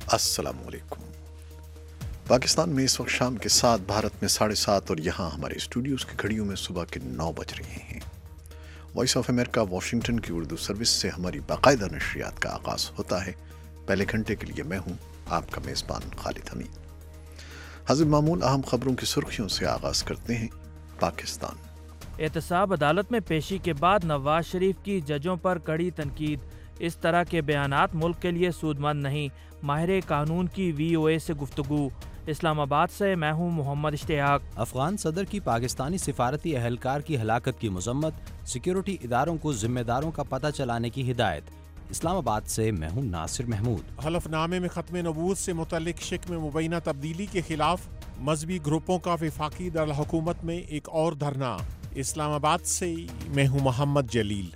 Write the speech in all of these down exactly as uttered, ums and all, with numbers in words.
السلام علیکم۔ پاکستان میں اس وقت شام کے سات، بھارت میں ساڑھے سات اور یہاں ہمارے اسٹوڈیوز کی گھڑیوں میں صبح کے نو بج رہے ہیں۔ وائس آف امریکہ واشنگٹن کی اردو سروس سے ہماری باقاعدہ نشریات کا آغاز ہوتا ہے۔ پہلے گھنٹے کے لیے میں ہوں آپ کا میزبان خالد حمید۔ حسب معمول اہم خبروں کی سرخیوں سے آغاز کرتے ہیں۔ پاکستان احتساب عدالت میں پیشی کے بعد نواز شریف کی ججوں پر کڑی تنقید۔ اس طرح کے بیانات ملک کے لیے سود مند نہیں، ماہر قانون کی وی او اے سے گفتگو۔ اسلام آباد سے میں ہوں محمد اشتیاق۔ افغان صدر کی پاکستانی سفارتی اہلکار کی ہلاکت کی مذمت، سیکیورٹی اداروں کو ذمہ داروں کا پتہ چلانے کی ہدایت۔ اسلام آباد سے میں ہوں ناصر محمود۔ حلف نامے میں ختم نبوت سے متعلق شک میں مبینہ تبدیلی کے خلاف مذہبی گروپوں کا وفاقی دارالحکومت میں ایک اور دھرنا۔ اسلام آباد سے میں ہوں محمد جلیل۔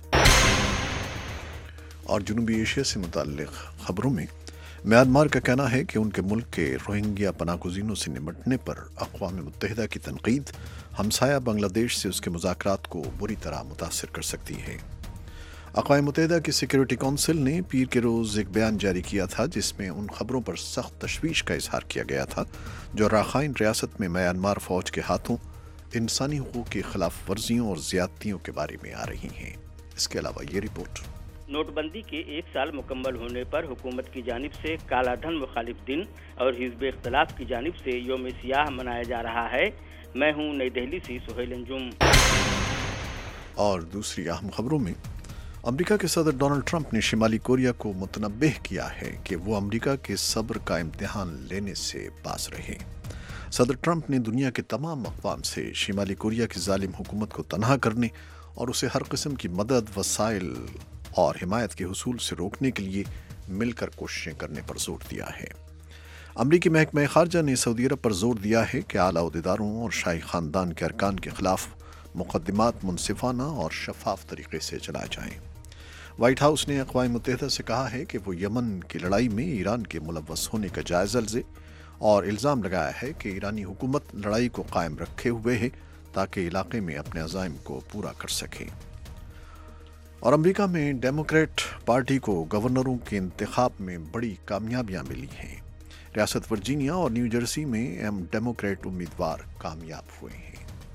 اور جنوبی ایشیا سے متعلق خبروں میں میانمار کا کہنا ہے کہ ان کے ملک کے روہنگیا پناہ گزینوں سے نمٹنے پر اقوام متحدہ کی تنقید ہمسایہ بنگلہ دیش سے اس کے مذاکرات کو بری طرح متاثر کر سکتی ہے۔ اقوام متحدہ کی سیکیورٹی کونسل نے پیر کے روز ایک بیان جاری کیا تھا جس میں ان خبروں پر سخت تشویش کا اظہار کیا گیا تھا جو راخائن ریاست میں میانمار فوج کے ہاتھوں انسانی حقوق کی خلاف ورزیوں اور زیادتیوں کے بارے میں آ رہی ہیں۔ اس کے علاوہ یہ رپورٹ۔ نوٹ بندی کے ایک سال مکمل ہونے پر حکومت کی جانب سے کالا دھن مخالف دن اور حزب اختلاف کی جانب سے یوم سیاہ منایا جا رہا ہے۔ میں ہوں نئی دہلی سے سہیل انجم۔ اور دوسری اہم خبروں میں امریکہ کے صدر ڈونلڈ ٹرمپ نے شمالی کوریا کو متنبہ کیا ہے کہ وہ امریکہ کے صبر کا امتحان لینے سے باز رہے۔ صدر ٹرمپ نے دنیا کے تمام اقوام سے شمالی کوریا کی ظالم حکومت کو تنہا کرنے اور اسے ہر قسم کی مدد، وسائل اور حمایت کے حصول سے روکنے کے لیے مل کر کوششیں کرنے پر زور دیا ہے۔ امریکی محکمہ خارجہ نے سعودی عرب پر زور دیا ہے کہ اعلیٰ عہدیداروں اور شاہی خاندان کے ارکان کے خلاف مقدمات منصفانہ اور شفاف طریقے سے چلائے جائیں۔ وائٹ ہاؤس نے اقوام متحدہ سے کہا ہے کہ وہ یمن کی لڑائی میں ایران کے ملوث ہونے کا جائزہ لے اور الزام لگایا ہے کہ ایرانی حکومت لڑائی کو قائم رکھے ہوئے ہے تاکہ علاقے میں اپنے عزائم کو پورا کر سکے۔ اور امریکہ میں ڈیموکریٹ پارٹی کو گورنروں کے انتخاب میں بڑی کامیابیاں ملی ہیں۔ ریاست ورجینیا اور نیو جرسی میں اہم ڈیموکریٹ امیدوار کامیاب ہوئے ہیں۔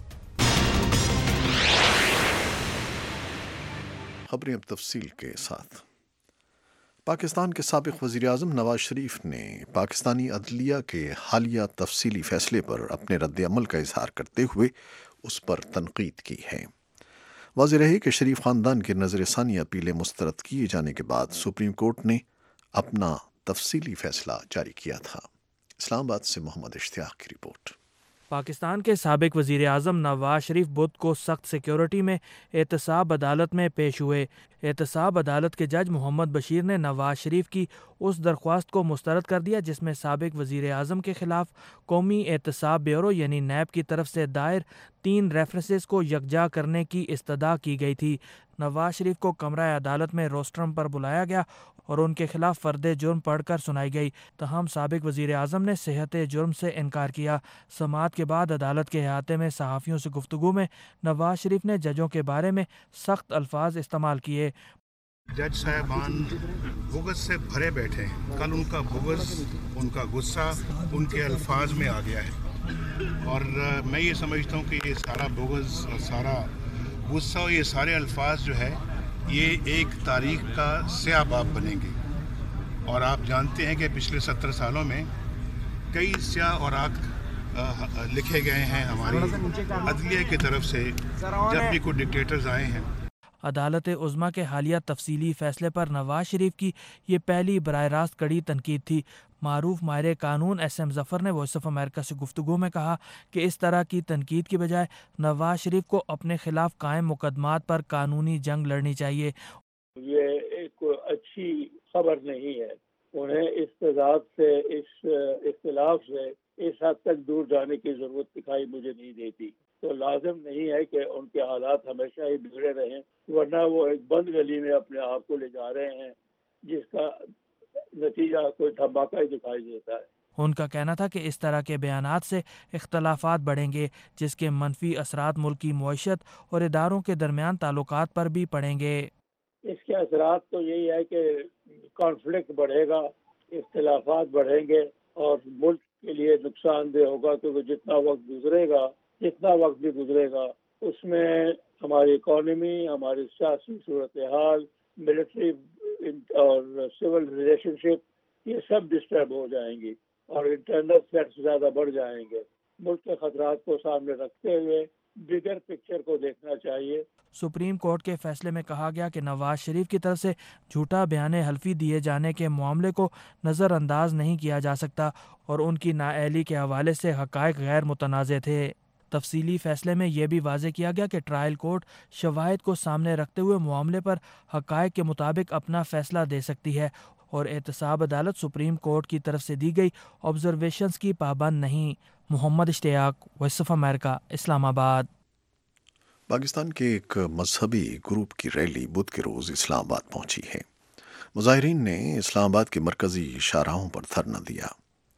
خبریں اب تفصیل کے ساتھ۔ پاکستان کے سابق وزیر اعظم نواز شریف نے پاکستانی عدلیہ کے حالیہ تفصیلی فیصلے پر اپنے رد عمل کا اظہار کرتے ہوئے اس پر تنقید کی ہے۔ واضح رہے کہ شریف خاندان کے نظر ثانی اپیلیں مسترد کیے جانے کے بعد سپریم کورٹ نے اپنا تفصیلی فیصلہ جاری کیا تھا۔ اسلام آباد سے محمد اشتیاق کی رپورٹ۔ پاکستان کے سابق وزیر اعظم نواز شریف بدھ کو سخت سیکیورٹی میں احتساب عدالت میں پیش ہوئے۔ احتساب عدالت کے جج محمد بشیر نے نواز شریف کی اس درخواست کو مسترد کر دیا جس میں سابق وزیر اعظم کے خلاف قومی احتساب بیورو یعنی نیب کی طرف سے دائر تین ریفرنسز کو یکجا کرنے کی استدعا کی گئی تھی۔ نواز شریف کو کمرہ عدالت میں روسٹرم پر بلایا گیا اور ان کے خلاف فرد جرم پڑھ کر سنائی گئی، تاہم سابق وزیر اعظم نے صحت جرم سے انکار کیا۔ سماعت کے بعد عدالت کے احاطے میں صحافیوں سے گفتگو میں نواز شریف نے ججوں کے بارے میں سخت الفاظ استعمال کیے۔ جج صاحبان بغض سے بھرے بیٹھے ہیں۔ کل ان کا بغض، ان کا غصہ ان کے الفاظ میں آ گیا ہے، اور میں یہ سمجھتا ہوں کہ یہ سارا بغض اور سارا غصہ اور یہ سارے الفاظ جو ہے یہ ایک تاریخ کا سیاہ باب بنیں گے۔ اور آپ جانتے ہیں کہ پچھلے ستر سالوں میں کئی سیاہ اوراق لکھے گئے ہیں ہماری عدلیہ کی طرف سے جب بھی کوئی ڈکٹیٹرز آئے ہیں۔ عدالت عظمیٰ کے حالیہ تفصیلی فیصلے پر نواز شریف کی یہ پہلی براہ راست کڑی تنقید تھی۔ معروف ماہر قانون ایس ایم ظفر نے وائس آف امریکہ سے گفتگو میں کہا کہ اس طرح کی تنقید کی بجائے نواز شریف کو اپنے خلاف قائم مقدمات پر قانونی جنگ لڑنی چاہیے۔ یہ ایک اچھی خبر نہیں ہے، انہیں اس تضاد سے، اس اختلاف سے اس حد تک دور جانے کی ضرورت دکھائی مجھے نہیں دیتی۔ تو لازم نہیں ہے کہ ان کے حالات ہمیشہ ہی بگڑے رہیں، ورنہ وہ ایک بند گلی میں اپنے آپ کو لے جا رہے ہیں جس کا نتیجہ کوئی دھماکہ ہی دکھائی دیتا ہے۔ ان کا کہنا تھا کہ اس طرح کے بیانات سے اختلافات بڑھیں گے جس کے منفی اثرات ملکی معیشت اور اداروں کے درمیان تعلقات پر بھی پڑیں گے۔ اس کے اثرات تو یہی ہے کہ کانفلکٹ بڑھے گا، اختلافات بڑھیں گے اور ملک کے لیے نقصان دہ ہوگا، کیونکہ جتنا وقت گزرے گا جتنا وقت بھی گزرے گا اس میں ہماری اکانومی، ہماری سیاسی صورتحال، ملٹری اور سول ریلیشن شپ، یہ سب ڈسٹرب ہو جائیں گی اور انٹرنل تھریٹس زیادہ بڑھ جائیں گے۔ ملک کے خطرات کو سامنے رکھتے ہوئے بگر پکچر کو دیکھنا چاہیے۔ سپریم کورٹ کے فیصلے میں کہا گیا کہ نواز شریف کی طرف سے جھوٹا بیان حلفی دیے جانے کے معاملے کو نظر انداز نہیں کیا جا سکتا اور ان کی نااہلی کے حوالے سے حقائق غیر متنازع تھے۔ تفصیلی فیصلے میں یہ بھی واضح کیا گیا کہ ٹرائل کورٹ شواہد کو سامنے رکھتے ہوئے معاملے پر حقائق کے مطابق اپنا فیصلہ دے سکتی ہے اور احتساب عدالت سپریم کورٹ کی طرف سے دی گئی آبزرویشنز کی پابند نہیں۔ محمد اشتیاق، وائس آف امریکہ، اسلام آباد۔ پاکستان کے ایک مذہبی گروپ کی ریلی بدھ کے روز اسلام آباد پہنچی ہے۔ مظاہرین نے اسلام آباد کے مرکزی شاہراہوں پر دھرنا دیا۔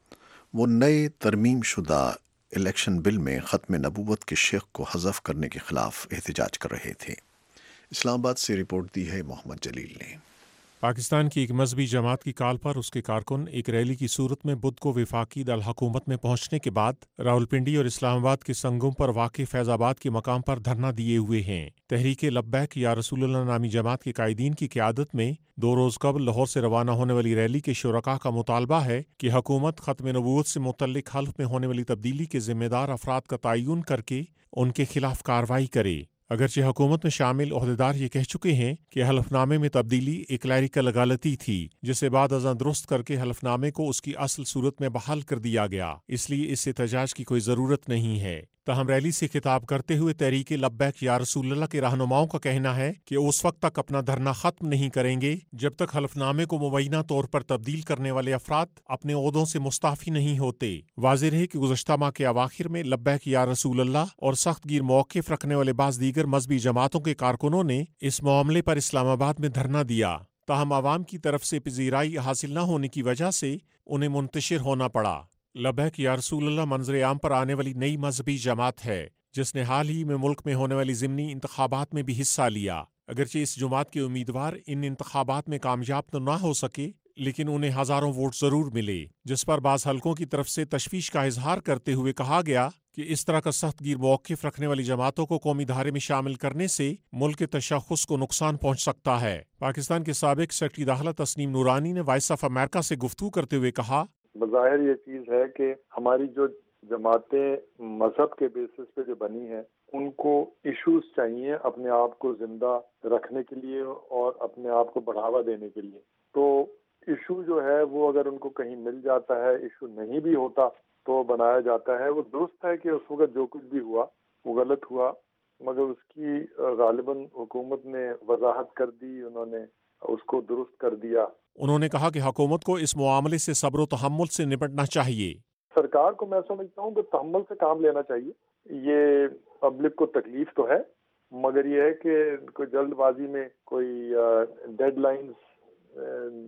وہ نئے ترمیم شدہ الیکشن بل میں ختم نبوت کے شق کو حذف کرنے کے خلاف احتجاج کر رہے تھے۔ اسلام آباد سے رپورٹ دی ہے محمد جلیل نے۔ پاکستان کی ایک مذہبی جماعت کی کال پر اس کے کارکن ایک ریلی کی صورت میں بدھ کو وفاقی دارالحکومت میں پہنچنے کے بعد راولپنڈی اور اسلام آباد کے سنگم پر واقع فیض آباد کے مقام پر دھرنا دیے ہوئے ہیں۔ تحریک لبیک یا رسول اللہ نامی جماعت کے قائدین کی قیادت میں دو روز قبل لاہور سے روانہ ہونے والی ریلی کے شرکاء کا مطالبہ ہے کہ حکومت ختم نبوت سے متعلق حلف میں ہونے والی تبدیلی کے ذمہ دار افراد کا تعین کر کے ان کے خلاف کارروائی کرے۔ اگرچہ حکومت میں شامل عہدیدار یہ کہہ چکے ہیں کہ حلف نامے میں تبدیلی ایک کلیریکل غلطی تھی جسے بعد ازاں درست کر کے حلف نامے کو اس کی اصل صورت میں بحال کر دیا گیا، اس لیے اس احتجاج کی کوئی ضرورت نہیں ہے۔ تاہم ریلی سے خطاب کرتے ہوئے تحریک لبیک یا رسول اللہ کے رہنماؤں کا کہنا ہے کہ اس وقت تک اپنا دھرنا ختم نہیں کریں گے جب تک حلف نامے کو مبینہ طور پر تبدیل کرنے والے افراد اپنے عہدوں سے مستعفی نہیں ہوتے۔ واضح ہے کہ گزشتہ ماہ کے اواخر میں لبیک یا رسول اللہ اور سخت گیر موقف رکھنے والے بعض دیگر مذہبی جماعتوں کے کارکنوں نے اس معاملے پر اسلام آباد میں دھرنا دیا، تاہم عوام کی طرف سے پذیرائی حاصل نہ ہونے کی وجہ سے انہیں منتشر ہونا پڑا۔ لبیک یا رسول اللہ منظر عام پر آنے والی نئی مذہبی جماعت ہے جس نے حال ہی میں ملک میں ہونے والی ضمنی انتخابات میں بھی حصہ لیا۔ اگرچہ اس جماعت کے امیدوار ان انتخابات میں کامیاب تو نہ ہو سکے لیکن انہیں ہزاروں ووٹ ضرور ملے، جس پر بعض حلقوں کی طرف سے تشویش کا اظہار کرتے ہوئے کہا گیا کہ اس طرح کا سخت گیر موقف رکھنے والی جماعتوں کو قومی دھارے میں شامل کرنے سے ملک کے تشخص کو نقصان پہنچ سکتا ہے۔ پاکستان کے سابق سیکرٹری داخلہ تسنیم نورانی نے وائس آف امریکہ سے گفتگو کرتے ہوئے کہا، بظاہر یہ چیز ہے کہ ہماری جو جماعتیں مذہب کے بیسس پہ جو بنی ہیں ان کو ایشوز چاہیے اپنے آپ کو زندہ رکھنے کے لیے اور اپنے آپ کو بڑھاوا دینے کے لیے۔ تو ایشو جو ہے وہ اگر ان کو کہیں مل جاتا ہے، ایشو نہیں بھی ہوتا تو بنایا جاتا ہے۔ وہ درست ہے کہ اس وقت جو کچھ بھی ہوا وہ غلط ہوا، مگر اس کی غالباً حکومت نے وضاحت کر دی، انہوں نے اس کو درست کر دیا۔ انہوں نے کہا کہ حکومت کو اس معاملے سے صبر و تحمل سے نپٹنا چاہیے۔ سرکار کو میں سمجھتا ہوں کہ تحمل سے کام لینا چاہیے۔ یہ پبلک کو تکلیف تو ہے مگر یہ ہے کہ کوئی جلد بازی میں کوئی ڈیڈ لائنز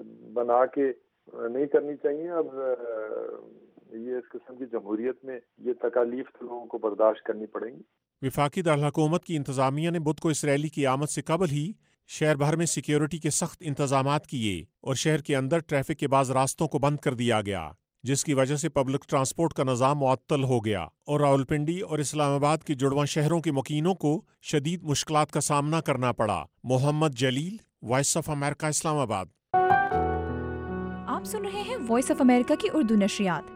بنا کے نہیں کرنی چاہیے۔ اب یہ اس قسم کی جمہوریت میں یہ تکالیف تو لوگوں کو برداشت کرنی پڑیں گی۔ وفاقی دارالحکومت کی انتظامیہ نے بدھ کو اس ریلی کی آمد سے قبل ہی شہر بھر میں سیکیورٹی کے سخت انتظامات کیے اور شہر کے اندر ٹریفک کے بعض راستوں کو بند کر دیا گیا، جس کی وجہ سے پبلک ٹرانسپورٹ کا نظام معطل ہو گیا اور راولپنڈی اور اسلام آباد کے جڑواں شہروں کے مکینوں کو شدید مشکلات کا سامنا کرنا پڑا۔ محمد جلیل، وائس آف امریکہ، اسلام آباد۔ آپ سن رہے ہیں وائس آف امریکہ کی اردو نشریات۔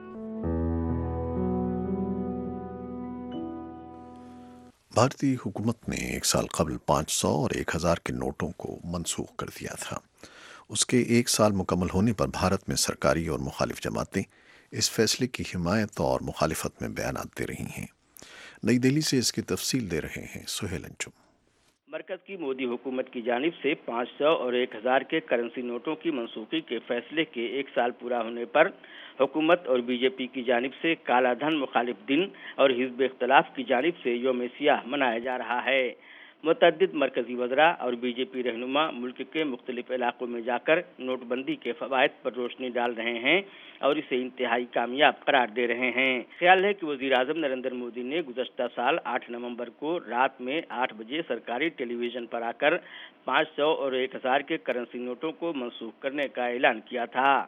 بھارتی حکومت نے ایک سال قبل پانچ سو اور ایک ہزار کے نوٹوں کو منسوخ کر دیا تھا۔ اس کے ایک سال مکمل ہونے پر بھارت میں سرکاری اور مخالف جماعتیں اس فیصلے کی حمایت اور مخالفت میں بیانات دے رہی ہیں۔ نئی دہلی سے اس کی تفصیل دے رہے ہیں سہیل انجم۔ مرکز کی مودی حکومت کی جانب سے پانچ سو اور ایک ہزار کے کرنسی نوٹوں کی منسوخی کے فیصلے کے ایک سال پورا ہونے پر حکومت اور بی جے پی کی جانب سے کالا دھن مخالف دن اور حزب اختلاف کی جانب سے یوم سیاہ منایا جا رہا ہے۔ متعدد مرکزی وزراء اور بی جے پی رہنما ملک کے مختلف علاقوں میں جا کر نوٹ بندی کے فوائد پر روشنی ڈال رہے ہیں اور اسے انتہائی کامیاب قرار دے رہے ہیں۔ خیال ہے کہ وزیر اعظم نریندر مودی نے گزشتہ سال آٹھ نومبر کو رات میں آٹھ بجے سرکاری ٹیلی ویژن پر آ کر پانچ سو اور ایک ہزار کے کرنسی نوٹوں کو منسوخ کرنے کا اعلان کیا تھا۔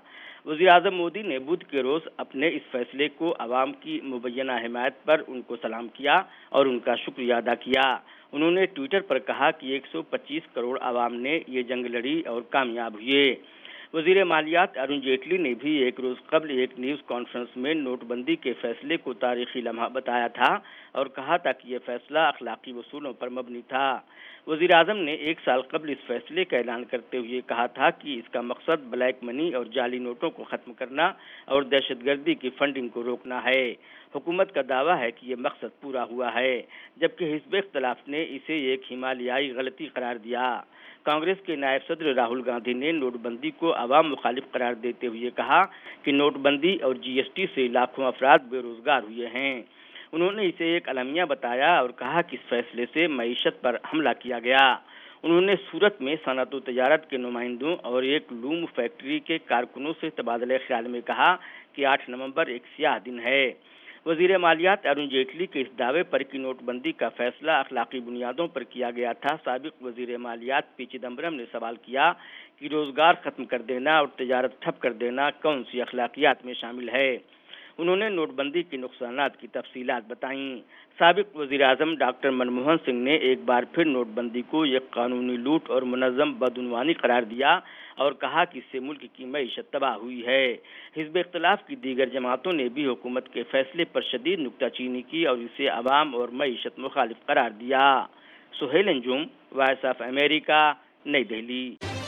وزیر اعظم مودی نے بدھ کے روز اپنے اس فیصلے کو عوام کی مبینہ حمایت پر ان کو سلام کیا اور ان کا شکریہ ادا کیا۔ انہوں نے ٹویٹر پر کہا کہ ایک سو پچیس کروڑ عوام نے یہ جنگ لڑی اور کامیاب ہوئے۔ وزیر مالیات ارون جیٹلی نے بھی ایک روز قبل ایک نیوز کانفرنس میں نوٹ بندی کے فیصلے کو تاریخی لمحہ بتایا تھا اور کہا تھا کہ یہ فیصلہ اخلاقی اصولوں پر مبنی تھا۔ وزیر اعظم نے ایک سال قبل اس فیصلے کا اعلان کرتے ہوئے کہا تھا کہ اس کا مقصد بلیک منی اور جعلی نوٹوں کو ختم کرنا اور دہشت گردی کی فنڈنگ کو روکنا ہے۔ حکومت کا دعویٰ ہے کہ یہ مقصد پورا ہوا ہے، جبکہ حزب اختلاف نے اسے ایک ہمالیائی غلطی قرار دیا۔ کانگریس کے نائب صدر راہل گاندھی نے نوٹ بندی کو عوام مخالف قرار دیتے ہوئے کہا کہ نوٹ بندی اور جی ایس ٹی سے لاکھوں افراد بے روزگار ہوئے ہیں۔ انہوں نے اسے ایک المیہ بتایا اور کہا کہ اس فیصلے سے معیشت پر حملہ کیا گیا۔ انہوں نے سورت میں صنعت و تجارت کے نمائندوں اور ایک لوم فیکٹری کے کارکنوں سے تبادلہ خیال میں کہا کہ آٹھ نومبر ایک سیاہ دن ہے۔ وزیر مالیات ارون جیٹلی کے اس دعوے پر کہ نوٹ بندی کا فیصلہ اخلاقی بنیادوں پر کیا گیا تھا، سابق وزیر مالیات پی چدمبرم نے سوال کیا کہ روزگار ختم کر دینا اور تجارت ٹھپ کر دینا کون سی اخلاقیات میں شامل ہے۔ انہوں نے نوٹ بندی کے نقصانات کی تفصیلات بتائیں۔ سابق وزیر اعظم ڈاکٹر منموہن سنگھ نے ایک بار پھر نوٹ بندی کو ایک قانونی لوٹ اور منظم بدعنوانی قرار دیا اور کہا کہ اس سے ملک کی معیشت تباہ ہوئی ہے۔ حزب اختلاف کی دیگر جماعتوں نے بھی حکومت کے فیصلے پر شدید نکتہ چینی کی اور اسے عوام اور معیشت مخالف قرار دیا۔ Sohail Anjum, Voice of America, نئی دہلی۔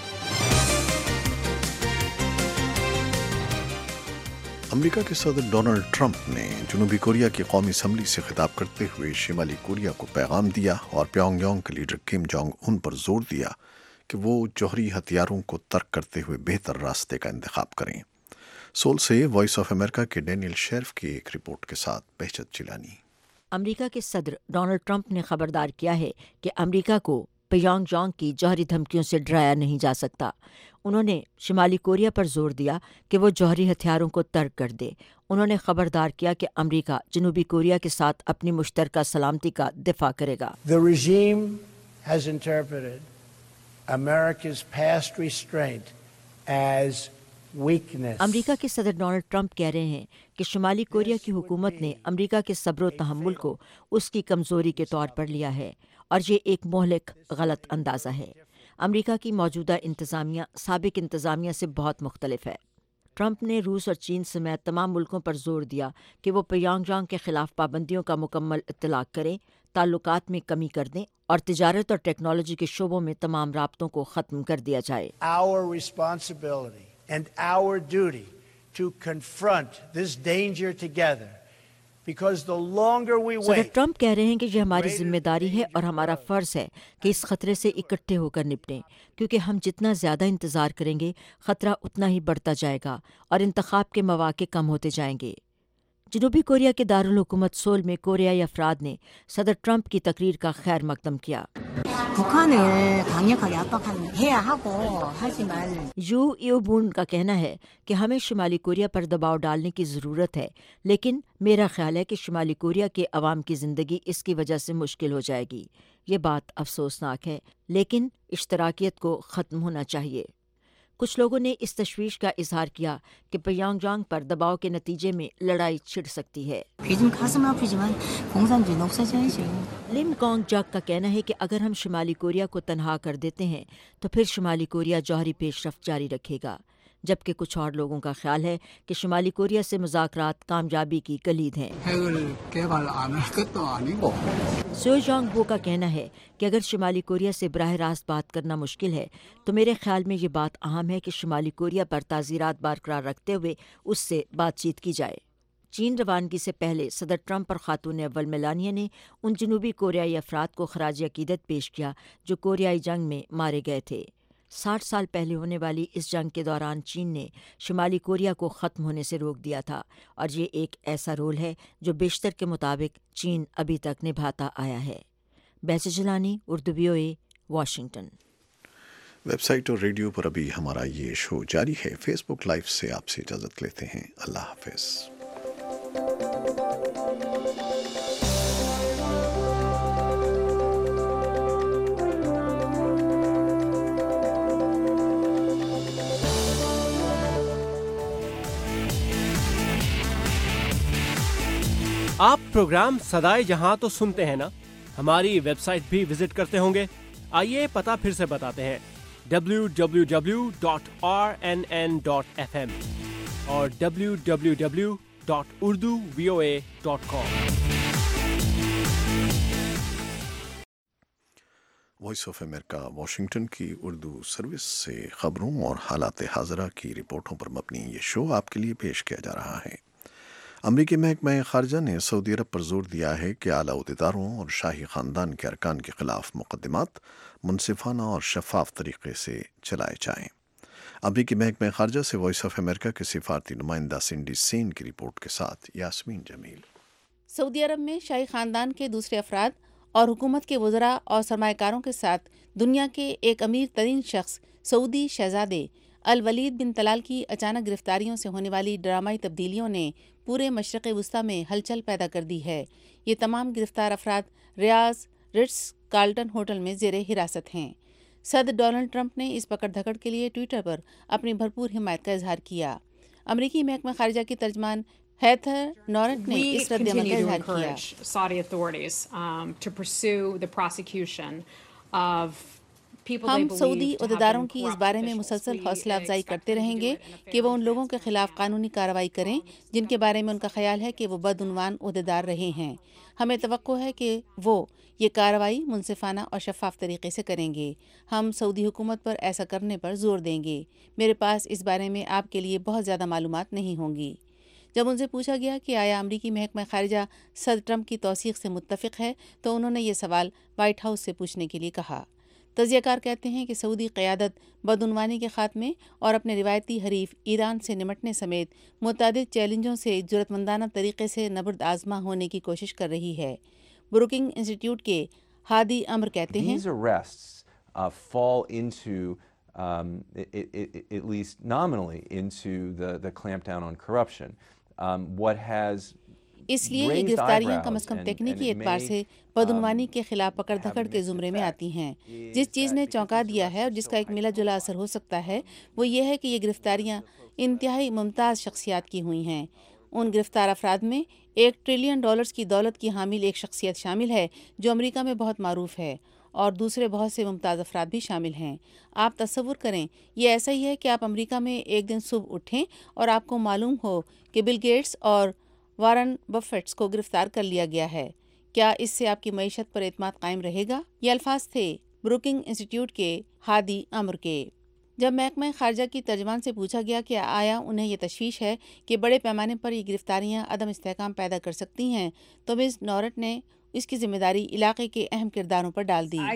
امریکہ کے صدر ڈونلڈ ٹرمپ نے جنوبی کوریا کی قومی اسمبلی سے خطاب کرتے ہوئے شمالی کوریا کو پیغام دیا اور پیونگ یانگ کے لیڈر کم جونگ ان پر زور دیا کہ وہ جوہری ہتھیاروں کو ترک کرتے ہوئے بہتر راستے کا انتخاب کریں۔ سول سے وائس آف امریکہ کے ڈینیل شیرف کی ایک رپورٹ کے ساتھ بہجت چلانی۔ امریکہ کے صدر ڈونلڈ ٹرمپ نے خبردار کیا ہے کہ امریکہ کو پیونگ یانگ کی جوہری دھمکیوں سے ڈرایا نہیں جا سکتا۔ انہوں نے شمالی کوریا پر زور دیا کہ وہ جوہری ہتھیاروں کو ترک کر دے۔ انہوں نے خبردار کیا کہ امریکہ جنوبی کوریا کے ساتھ اپنی مشترکہ سلامتی کا دفاع کرے گا۔ The regime has interpreted America's past restraint as weakness. امریکہ کے صدر ڈونلڈ ٹرمپ کہہ رہے ہیں کہ شمالی کوریا کی حکومت نے امریکہ کے صبر و تحمل کو اس کی کمزوری کے طور پر لیا ہے اور یہ ایک مہلک غلط اندازہ ہے۔ امریکہ کی موجودہ انتظامیہ سابق انتظامیہ سے بہت مختلف ہے۔ ٹرمپ نے روس اور چین سمیت تمام ملکوں پر زور دیا کہ وہ پیونگ یانگ کے خلاف پابندیوں کا مکمل اطلاق کریں، تعلقات میں کمی کر دیں اور تجارت اور ٹیکنالوجی کے شعبوں میں تمام رابطوں کو ختم کر دیا جائے۔ Our responsibility and our duty to confront this danger together. Because the longer we wait, صدر ٹرمپ کہہ رہے ہیں کہ یہ ہماری ذمہ داری ہے اور ہمارا فرض ہے کہ اس خطرے سے اکٹھے ہو کر نپٹیں، کیونکہ ہم جتنا زیادہ انتظار کریں گے خطرہ اتنا ہی بڑھتا جائے گا اور انتخاب کے مواقع کم ہوتے جائیں گے۔ جنوبی کوریا کے دارالحکومت سول میں کوریائی افراد نے صدر ٹرمپ کی تقریر کا خیر مقدم کیا۔ یو ایو بون کا کہنا ہے کہ ہمیں شمالی کوریا پر دباؤ ڈالنے کی ضرورت ہے، لیکن میرا خیال ہے کہ شمالی کوریا کے عوام کی زندگی اس کی وجہ سے مشکل ہو جائے گی۔ یہ بات افسوسناک ہے، لیکن اشتراکیت کو ختم ہونا چاہیے۔ کچھ لوگوں نے اس تشویش کا اظہار کیا کہ پیونگ یانگ پر دباؤ کے نتیجے میں لڑائی چھڑ سکتی ہے۔ لم کانگ جک کا کہنا ہے کہ اگر ہم شمالی کوریا کو تنہا کر دیتے ہیں تو پھر شمالی کوریا جوہری پیش رفت جاری رکھے گا، جبکہ کچھ اور لوگوں کا خیال ہے کہ شمالی کوریا سے مذاکرات کامیابی کی کلید ہیں۔ سو جانگ وو کا کہنا ہے کہ اگر شمالی کوریا سے براہ راست بات کرنا مشکل ہے تو میرے خیال میں یہ بات اہم ہے کہ شمالی کوریا پر تعزیرات برقرار رکھتے ہوئے اس سے بات چیت کی جائے۔ چین روانگی سے پہلے صدر ٹرمپ اور خاتون اول میلانیہ نے ان جنوبی کوریائی افراد کو خراج عقیدت پیش کیا جو کوریائی جنگ میں مارے گئے تھے۔ ساٹھ سال پہلے ہونے والی اس جنگ کے دوران چین نے شمالی کوریا کو ختم ہونے سے روک دیا تھا، اور یہ ایک ایسا رول ہے جو بیشتر کے مطابق چین ابھی تک نبھاتا آیا ہے۔ بیسے Jilani, Urdu V O A, Washington. Website اور ریڈیو پر ابھی ہمارا یہ شو جاری ہے۔ فیس بک لائیو سے آپ سے اجازت لیتے ہیں۔ اللہ حافظ۔ آپ پروگرام صدائے جہاں تو سنتے ہیں نا، ہماری ویب سائٹ بھی وزٹ کرتے ہوں گے؟ آئیے پتہ پھر سے بتاتے ہیں، W W W dot R N N dot F M اور W W W dot Urdu V O A dot com. Voice of America Washington کی اردو سروس سے خبروں اور حالات حاضرہ کی رپورٹوں پر مبنی یہ شو آپ کے لیے پیش کیا جا رہا ہے۔ امریکی محکمہ خارجہ نے سعودی عرب پر زور دیا ہے کہ اعلیٰ عہدیداروں اور شاہی خاندان کے ارکان کے خلاف مقدمات منصفانہ اور شفاف طریقے سے چلائے جائیں۔ امریکی محکمہ خارجہ سے وائس آف امریکہ کے سفارتی نمائندہ سنڈی سین کی رپورٹ کے ساتھ یاسمین جمیل۔ سعودی عرب میں شاہی خاندان کے دوسرے افراد اور حکومت کے وزراء اور سرمایہ کاروں کے ساتھ دنیا کے ایک امیر ترین شخص سعودی شہزادے الولید بن طلال کی اچانک گرفتاریوں سے ہونے والی ڈرامائی تبدیلیوں نے پورے مشرق وسطیٰ میں ہلچل پیدا کر دی ہے۔ یہ تمام گرفتار افراد ریاض رٹس کارلٹن ہوٹل میں زیر حراست ہیں۔ صدر ڈونلڈ ٹرمپ نے اس پکڑ دھکڑ کے لیے ٹویٹر پر اپنی بھرپور حمایت کا اظہار کیا۔ امریکی محکمہ خارجہ کی ترجمان ہیتھر نورٹ نے اس رد عمل کا اظہار کیا۔ Saudi authorities um, to pursue the prosecution of ہم سعودی عہدیداروں کی اس بارے میں مسلسل حوصلہ افزائی کرتے رہیں گے کہ وہ ان لوگوں کے خلاف قانونی کارروائی کریں جن کے بارے میں ان کا خیال ہے کہ وہ بدعنوان عہدیدار رہے ہیں۔ ہمیں توقع ہے کہ وہ یہ کارروائی منصفانہ اور شفاف طریقے سے کریں گے۔ ہم سعودی حکومت پر ایسا کرنے پر زور دیں گے۔ میرے پاس اس بارے میں آپ کے لیے بہت زیادہ معلومات نہیں ہوں گی۔ جب ان سے پوچھا گیا کہ آیا امریکی محکمہ خارجہ صدر ٹرمپ کی توثیق سے متفق ہے تو انہوں نے یہ سوال وائٹ ہاؤس سے پوچھنے کے لیے کہا۔ تجزیہ کار کہتے ہیں کہ سعودی قیادت بدعنوانی کے خاتمے اور اپنے روایتی حریف ایران سے نمٹنے سمیت متعدد چیلنجوں سے جرأتمندانہ طریقے سے نبرد آزما ہونے کی کوشش کر رہی ہے۔ بروکنگ انسٹیٹیوٹ کے ہادی امر کہتے ہیں These arrests uh, fall into um, it, it, at least nominally into the the clampdown on corruption. Um, what has اس لیے یہ گرفتاریاں کم از کم تکنیکی اعتبار سے بدعنوانی کے خلاف پکڑ دھکڑ کے زمرے میں آتی ہیں۔ جس چیز نے چونکا دیا ہے اور جس کا ایک ملا جلا اثر ہو سکتا ہے وہ یہ ہے کہ یہ گرفتاریاں انتہائی ممتاز شخصیات کی ہوئی ہیں۔ ان گرفتار افراد میں ایک ٹریلین ڈالرز کی دولت کی حامل ایک شخصیت شامل ہے جو امریکہ میں بہت معروف ہے، اور دوسرے بہت سے ممتاز افراد بھی شامل ہیں۔ آپ تصور کریں، یہ ایسا ہی ہے کہ آپ امریکہ میں ایک دن صبح اٹھیں اور آپ کو معلوم ہو کہ بل گیٹس اور وارن بفیٹس کو گرفتار کر لیا گیا ہے۔ کیا اس سے آپ کی معیشت پر اعتماد قائم رہے گا؟ یہ الفاظ تھے بروکنگ انسٹیٹیوٹ کے ہادی امر کے۔ جب محکمہ خارجہ کی ترجمان سے پوچھا گیا کہ آیا انہیں یہ تشویش ہے کہ بڑے پیمانے پر یہ گرفتاریاں عدم استحکام پیدا کر سکتی ہیں تو مس نورٹ نے اس کی ذمہ داری علاقے کے اہم کرداروں پر ڈال دی۔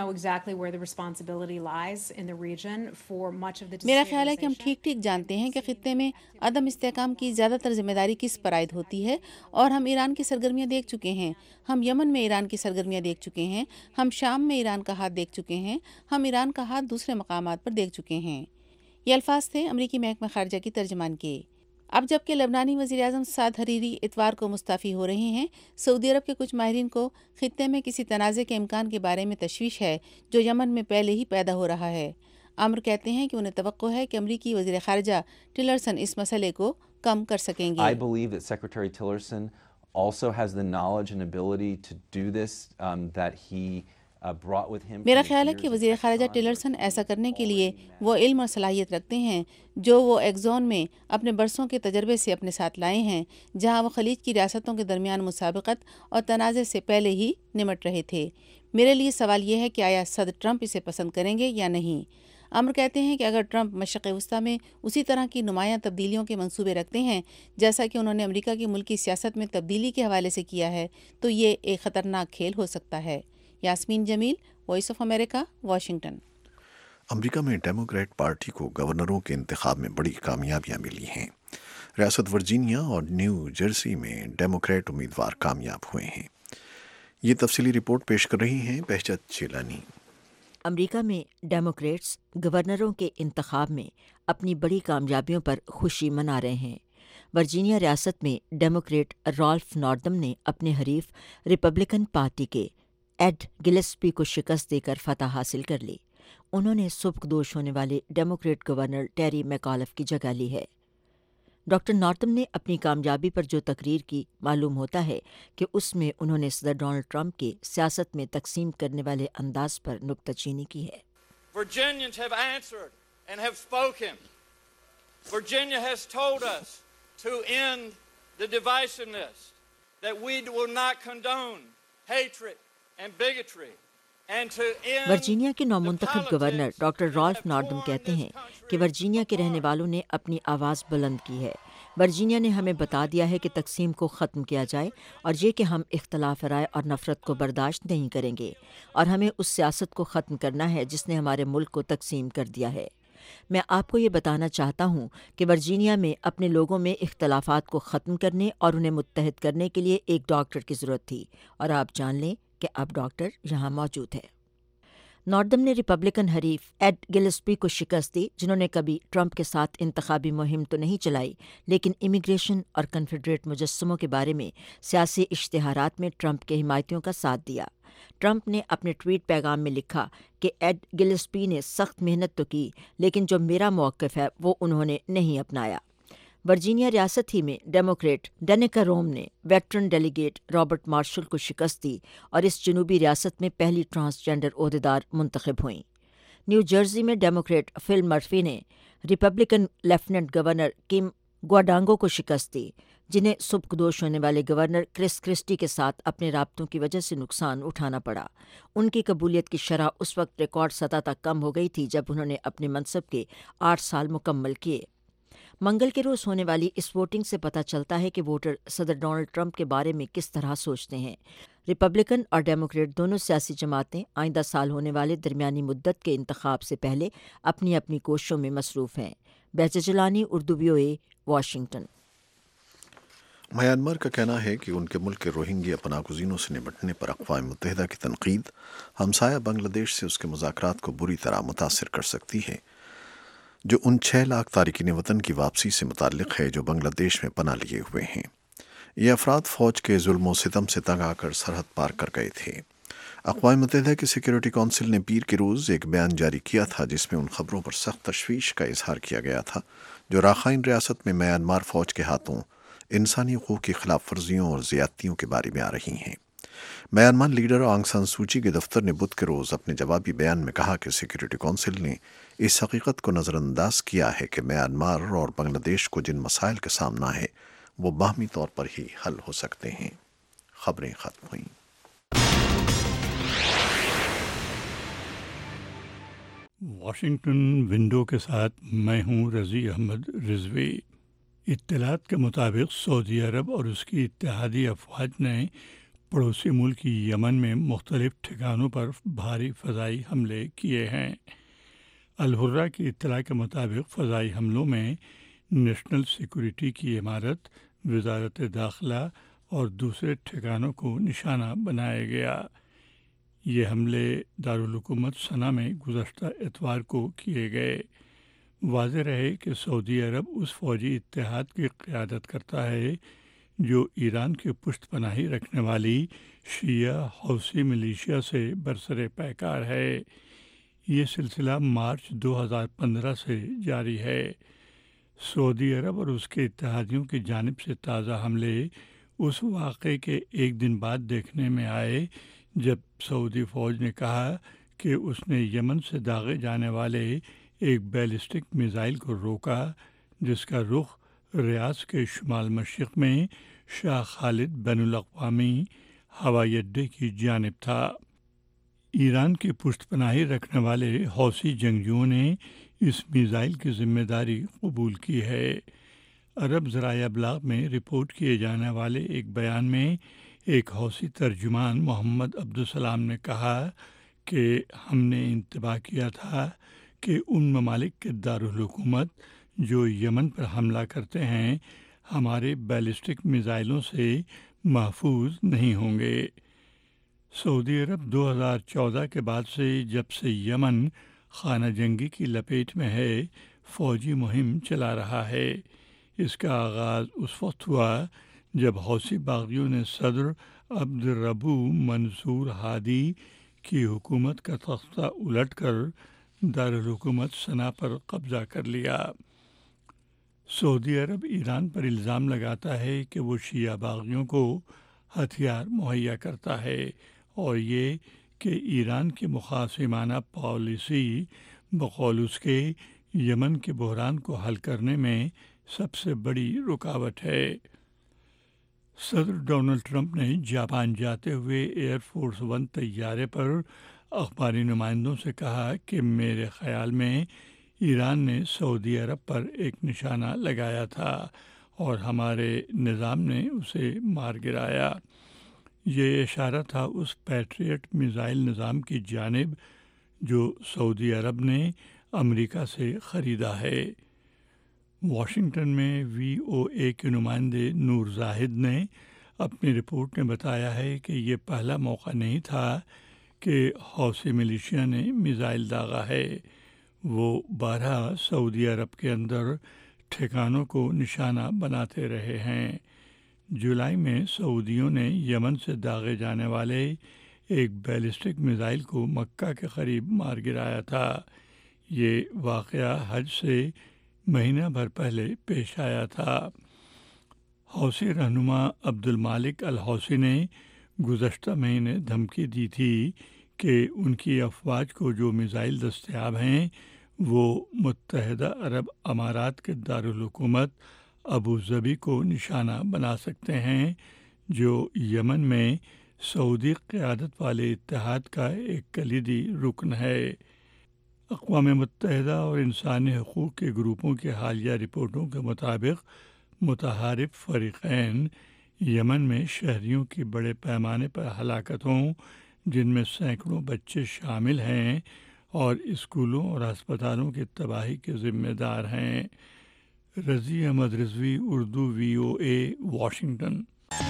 میرا خیال ہے کہ ہم ٹھیک ٹھیک جانتے ہیں کہ خطے میں عدم استحکام کی زیادہ تر ذمہ داری کس پر عائد ہوتی ہے، اور ہم ایران کی سرگرمیاں دیکھ چکے ہیں۔ ہم یمن میں ایران کی سرگرمیاں دیکھ چکے ہیں، ہم شام میں ایران کا ہاتھ دیکھ چکے ہیں، ہم ایران کا ہاتھ دوسرے مقامات پر دیکھ چکے ہیں۔ یہ الفاظ تھے امریکی محکمہ خارجہ کی ترجمان کے۔ اب جبکہ لبنانی وزیراعظم سعد حریری اتوار کو مستعفی ہو رہے ہیں، سعودی عرب کے کچھ ماہرین کو خطے میں کسی تنازع کے امکان کے بارے میں تشویش ہے جو یمن میں پہلے ہی پیدا ہو رہا ہے۔ امر کہتے ہیں کہ انہیں توقع ہے کہ امریکی وزیر خارجہ ٹلرسن اس مسئلے کو کم کر سکیں گے۔ I believe that Secretary Tillerson also has the knowledge and ability to do this, um, that he میرا خیال ہے کہ وزیر خارجہ ٹلرسن ایسا کرنے کے لیے وہ علم اور صلاحیت رکھتے ہیں جو وہ ایگزون میں اپنے برسوں کے تجربے سے اپنے ساتھ لائے ہیں، جہاں وہ خلیج کی ریاستوں کے درمیان مسابقت اور تنازع سے پہلے ہی نمٹ رہے تھے۔ میرے لیے سوال یہ ہے کہ آیا صدر ٹرمپ اسے پسند کریں گے یا نہیں۔ امر کہتے ہیں کہ اگر ٹرمپ مشرق وسطیٰ میں اسی طرح کی نمایاں تبدیلیوں کے منصوبے رکھتے ہیں جیسا کہ انہوں نے امریکہ کی ملکی سیاست میں تبدیلی کے حوالے سے کیا ہے تو یہ ایک خطرناک کھیل ہو سکتا ہے۔ Yasmeen Jamil, Voice of America, Washington. امریکہ میں ڈیموکریٹ پارٹی کو گورنروں کے انتخاب میں بڑی کامیابیاں ملی ہیں۔ ریاست ورجینیا اور نیو جرسی میں ڈیموکریٹ امیدوار کامیاب ہوئے ہیں۔ یہ تفصیلی رپورٹ پیش کر رہی ہیں بہجت چیلانی۔ امریکہ میں ڈیموکریٹس گورنروں کے انتخاب میں اپنی بڑی کامیابیوں پر خوشی منا رہے ہیں۔ ورجینیا ریاست میں ڈیموکریٹ رالف ناردم نے اپنے حریف ریپبلکن پارٹی کے ایڈ گلسپی کو شکست دے کر فتح حاصل کر لی۔ انہوں نے سبکدوش ہونے والے ڈیموکریٹ گورنر ٹیری میکالف کی جگہ لی ہے۔ ڈاکٹر نارتم نے اپنی کامیابی پر جو تقریر کی، معلوم ہوتا ہے کہ اس میں انہوں نے صدر ڈونلڈ ٹرمپ کے سیاست میں تقسیم کرنے والے انداز پر نکتہ چینی کی ہے۔ Virginians have answered and have spoken. Virginia has told us to end the divisiveness, that we will not condone hatred and bigotry. Virginia کے نومنتخب گورنر ڈاکٹر رالف ناردم کہتے ہیں کہ ورجینیا کے رہنے والوں نے اپنی آواز بلند کی ہے۔ ورجینیا نے ہمیں بتا دیا ہے کہ تقسیم کو ختم کیا جائے اور یہ کہ ہم اختلاف رائے اور نفرت کو برداشت نہیں کریں گے، اور ہمیں اس سیاست کو ختم کرنا ہے جس نے ہمارے ملک کو تقسیم کر دیا ہے۔ میں آپ کو یہ بتانا چاہتا ہوں کہ ورجینیا میں اپنے لوگوں میں اختلافات کو ختم کرنے اور انہیں متحد کرنے کے لیے ایک ڈاکٹر کی ضرورت تھی، اور آپ جان لیں کہ اب ڈاکٹر یہاں موجود ہے۔ ناردم نے ریپبلکن حریف ایڈ گلسپی کو شکست دی، جنہوں نے کبھی ٹرمپ کے ساتھ انتخابی مہم تو نہیں چلائی، لیکن امیگریشن اور کنفیڈریٹ مجسموں کے بارے میں سیاسی اشتہارات میں ٹرمپ کے حمایتیوں کا ساتھ دیا۔ ٹرمپ نے اپنے ٹویٹ پیغام میں لکھا کہ ایڈ گلسپی نے سخت محنت تو کی، لیکن جو میرا موقف ہے وہ انہوں نے نہیں اپنایا۔ ورجینیا ریاست ہی میں ڈیموکریٹ ڈینیکا روم نے ویٹرن ڈیلیگیٹ رابرٹ مارشل کو شکست دی اور اس جنوبی ریاست میں پہلی ٹرانسجینڈر عہدیدار منتخب ہوئیں۔ نیو جرسی میں ڈیموکریٹ فل مرفی نے Republican lieutenant governor Kim Guadagno کو شکست دی، جنہیں سبکدوش ہونے والے گورنر کرس کرسٹی کے ساتھ اپنے رابطوں کی وجہ سے نقصان اٹھانا پڑا۔ ان کی قبولیت کی شرح اس وقت ریکارڈ سطح تک کم ہو گئی تھی جب انہوں نے اپنے منصب کے آٹھ سال مکمل کیے۔ منگل کے روز ہونے والی اس ووٹنگ سے پتہ چلتا ہے کہ ووٹر صدر ڈونلڈ ٹرمپ کے بارے میں کس طرح سوچتے ہیں۔ ریپبلکن اور ڈیموکریٹ دونوں سیاسی جماعتیں آئندہ سال ہونے والے درمیانی مدت کے انتخاب سے پہلے اپنی اپنی کوششوں میں مصروف ہیں۔ بیچ Jilani, Urdu V O A, Washington. Myanmar کا کہنا ہے کہ ان کے ملک کے روہنگیا پناہ گزینوں سے نمٹنے پر اقوام متحدہ کی تنقید ہمسایہ بنگلہ دیش سے اس کے مذاکرات کو بری طرح متاثر کر سکتی ہے، جو ان چھ لاکھ تارکین وطن کی واپسی سے متعلق ہے جو بنگلہ دیش میں پناہ لیے ہوئے ہیں۔ یہ افراد فوج کے ظلم و ستم سے تنگ آ کر سرحد پار کر گئے تھے۔ اقوام متحدہ کی سیکیورٹی کونسل نے پیر کے روز ایک بیان جاری کیا تھا جس میں ان خبروں پر سخت تشویش کا اظہار کیا گیا تھا جو راخائن ریاست میں میانمار فوج کے ہاتھوں انسانی حقوق کی خلاف ورزیوں اور زیادتیوں کے بارے میں آ رہی ہیں۔ میانمار لیڈر آنگ سان سوچی کے دفتر نے بدھ کے روز اپنے جوابی بیان میں کہا کہ سیکیورٹی کونسل نے اس حقیقت کو نظر انداز کیا ہے کہ میانمار اور بنگلہ دیش کو جن مسائل کا سامنا ہے وہ باہمی طور پر ہی حل ہو سکتے ہیں۔ خبریں ختم ہوئیں۔ واشنگٹن ونڈو کے ساتھ میں ہوں رضی احمد رضوی۔ اطلاعات کے مطابق سعودی عرب اور اس کی اتحادی افواج نے پڑوسی ملک یمن میں مختلف ٹھکانوں پر بھاری فضائی حملے کیے ہیں۔ الحرہ کی اطلاع کے مطابق فضائی حملوں میں نیشنل سیکورٹی کی عمارت، وزارت داخلہ اور دوسرے ٹھکانوں کو نشانہ بنایا گیا۔ یہ حملے دارالحکومت صنعا میں گزشتہ اتوار کو کیے گئے۔ واضح رہے کہ سعودی عرب اس فوجی اتحاد کی قیادت کرتا ہے جو ایران کی پشت پناہی رکھنے والی شیعہ حوثی ملیشیا سے برسر پیکار ہے۔ یہ سلسلہ مارچ دو ہزار پندرہ سے جاری ہے۔ سعودی عرب اور اس کے اتحادیوں کی جانب سے تازہ حملے اس واقعے کے ایک دن بعد دیکھنے میں آئے جب سعودی فوج نے کہا کہ اس نے یمن سے داغے جانے والے ایک بیلسٹک میزائل کو روکا جس کا رخ ریاض کے شمال مشرق میں شاہ خالد بین الاقوامی ہوائی اڈے کی جانب تھا۔ ایران کی پشت پناہی رکھنے والے حوثی جنگجوؤں نے اس میزائل کی ذمہ داری قبول کی ہے۔ عرب ذرائع ابلاغ میں رپورٹ کیے جانے والے ایک بیان میں ایک حوثی ترجمان محمد عبدالسلام نے کہا کہ ہم نے انتباہ کیا تھا کہ ان ممالک کے دارالحکومت جو یمن پر حملہ کرتے ہیں ہمارے بیلسٹک میزائلوں سے محفوظ نہیں ہوں گے۔ سعودی عرب دو ہزار چودہ کے بعد سے جب سے یمن خانہ جنگی کی لپیٹ میں ہے فوجی مہم چلا رہا ہے۔ اس کا آغاز اس وقت ہوا جب حوثی باغیوں نے صدر عبد الربو منصور ہادی کی حکومت کا تختہ الٹ کر دارالحکومت صنعا پر قبضہ کر لیا۔ سعودی عرب ایران پر الزام لگاتا ہے کہ وہ شیعہ باغیوں کو ہتھیار مہیا کرتا ہے اور یہ کہ ایران کی مخاصمانہ پالیسی بقول اس کے یمن کے بحران کو حل کرنے میں سب سے بڑی رکاوٹ ہے۔ صدر ڈونلڈ ٹرمپ نے جاپان جاتے ہوئے ایئر فورس ون طیارے پر اخباری نمائندوں سے کہا کہ میرے خیال میں ایران نے سعودی عرب پر ایک نشانہ لگایا تھا اور ہمارے نظام نے اسے مار گرایا۔ یہ اشارہ تھا اس پیٹریٹ میزائل نظام کی جانب جو سعودی عرب نے امریکہ سے خریدا ہے۔ واشنگٹن میں وی او اے کے نمائندے نور زاہد نے اپنی رپورٹ میں بتایا ہے کہ یہ پہلا موقع نہیں تھا کہ حوثی ملیشیا نے میزائل داغا ہے۔ وہ بارہا سعودی عرب کے اندر ٹھکانوں کو نشانہ بناتے رہے ہیں۔ جولائی میں سعودیوں نے یمن سے داغے جانے والے ایک بیلسٹک میزائل کو مکہ کے قریب مار گرایا تھا۔ یہ واقعہ حج سے مہینہ بھر پہلے پیش آیا تھا۔ حوثی رہنما عبد المالک الحوثی نے گزشتہ مہینے دھمکی دی تھی کہ ان کی افواج کو جو میزائل دستیاب ہیں وہ متحدہ عرب امارات کے دارالحکومت ابوظبی کو نشانہ بنا سکتے ہیں، جو یمن میں سعودی قیادت والے اتحاد کا ایک کلیدی رکن ہے۔ اقوام متحدہ اور انسانی حقوق کے گروپوں کی حالیہ رپورٹوں کے مطابق متحارب فریقین یمن میں شہریوں کی بڑے پیمانے پر ہلاکتوں، جن میں سینکڑوں بچے شامل ہیں، اور اسکولوں اور ہسپتالوں کی تباہی کے ذمہ دار ہیں۔ Razi Ahmad Rizvi, Urdu V O A, Washington.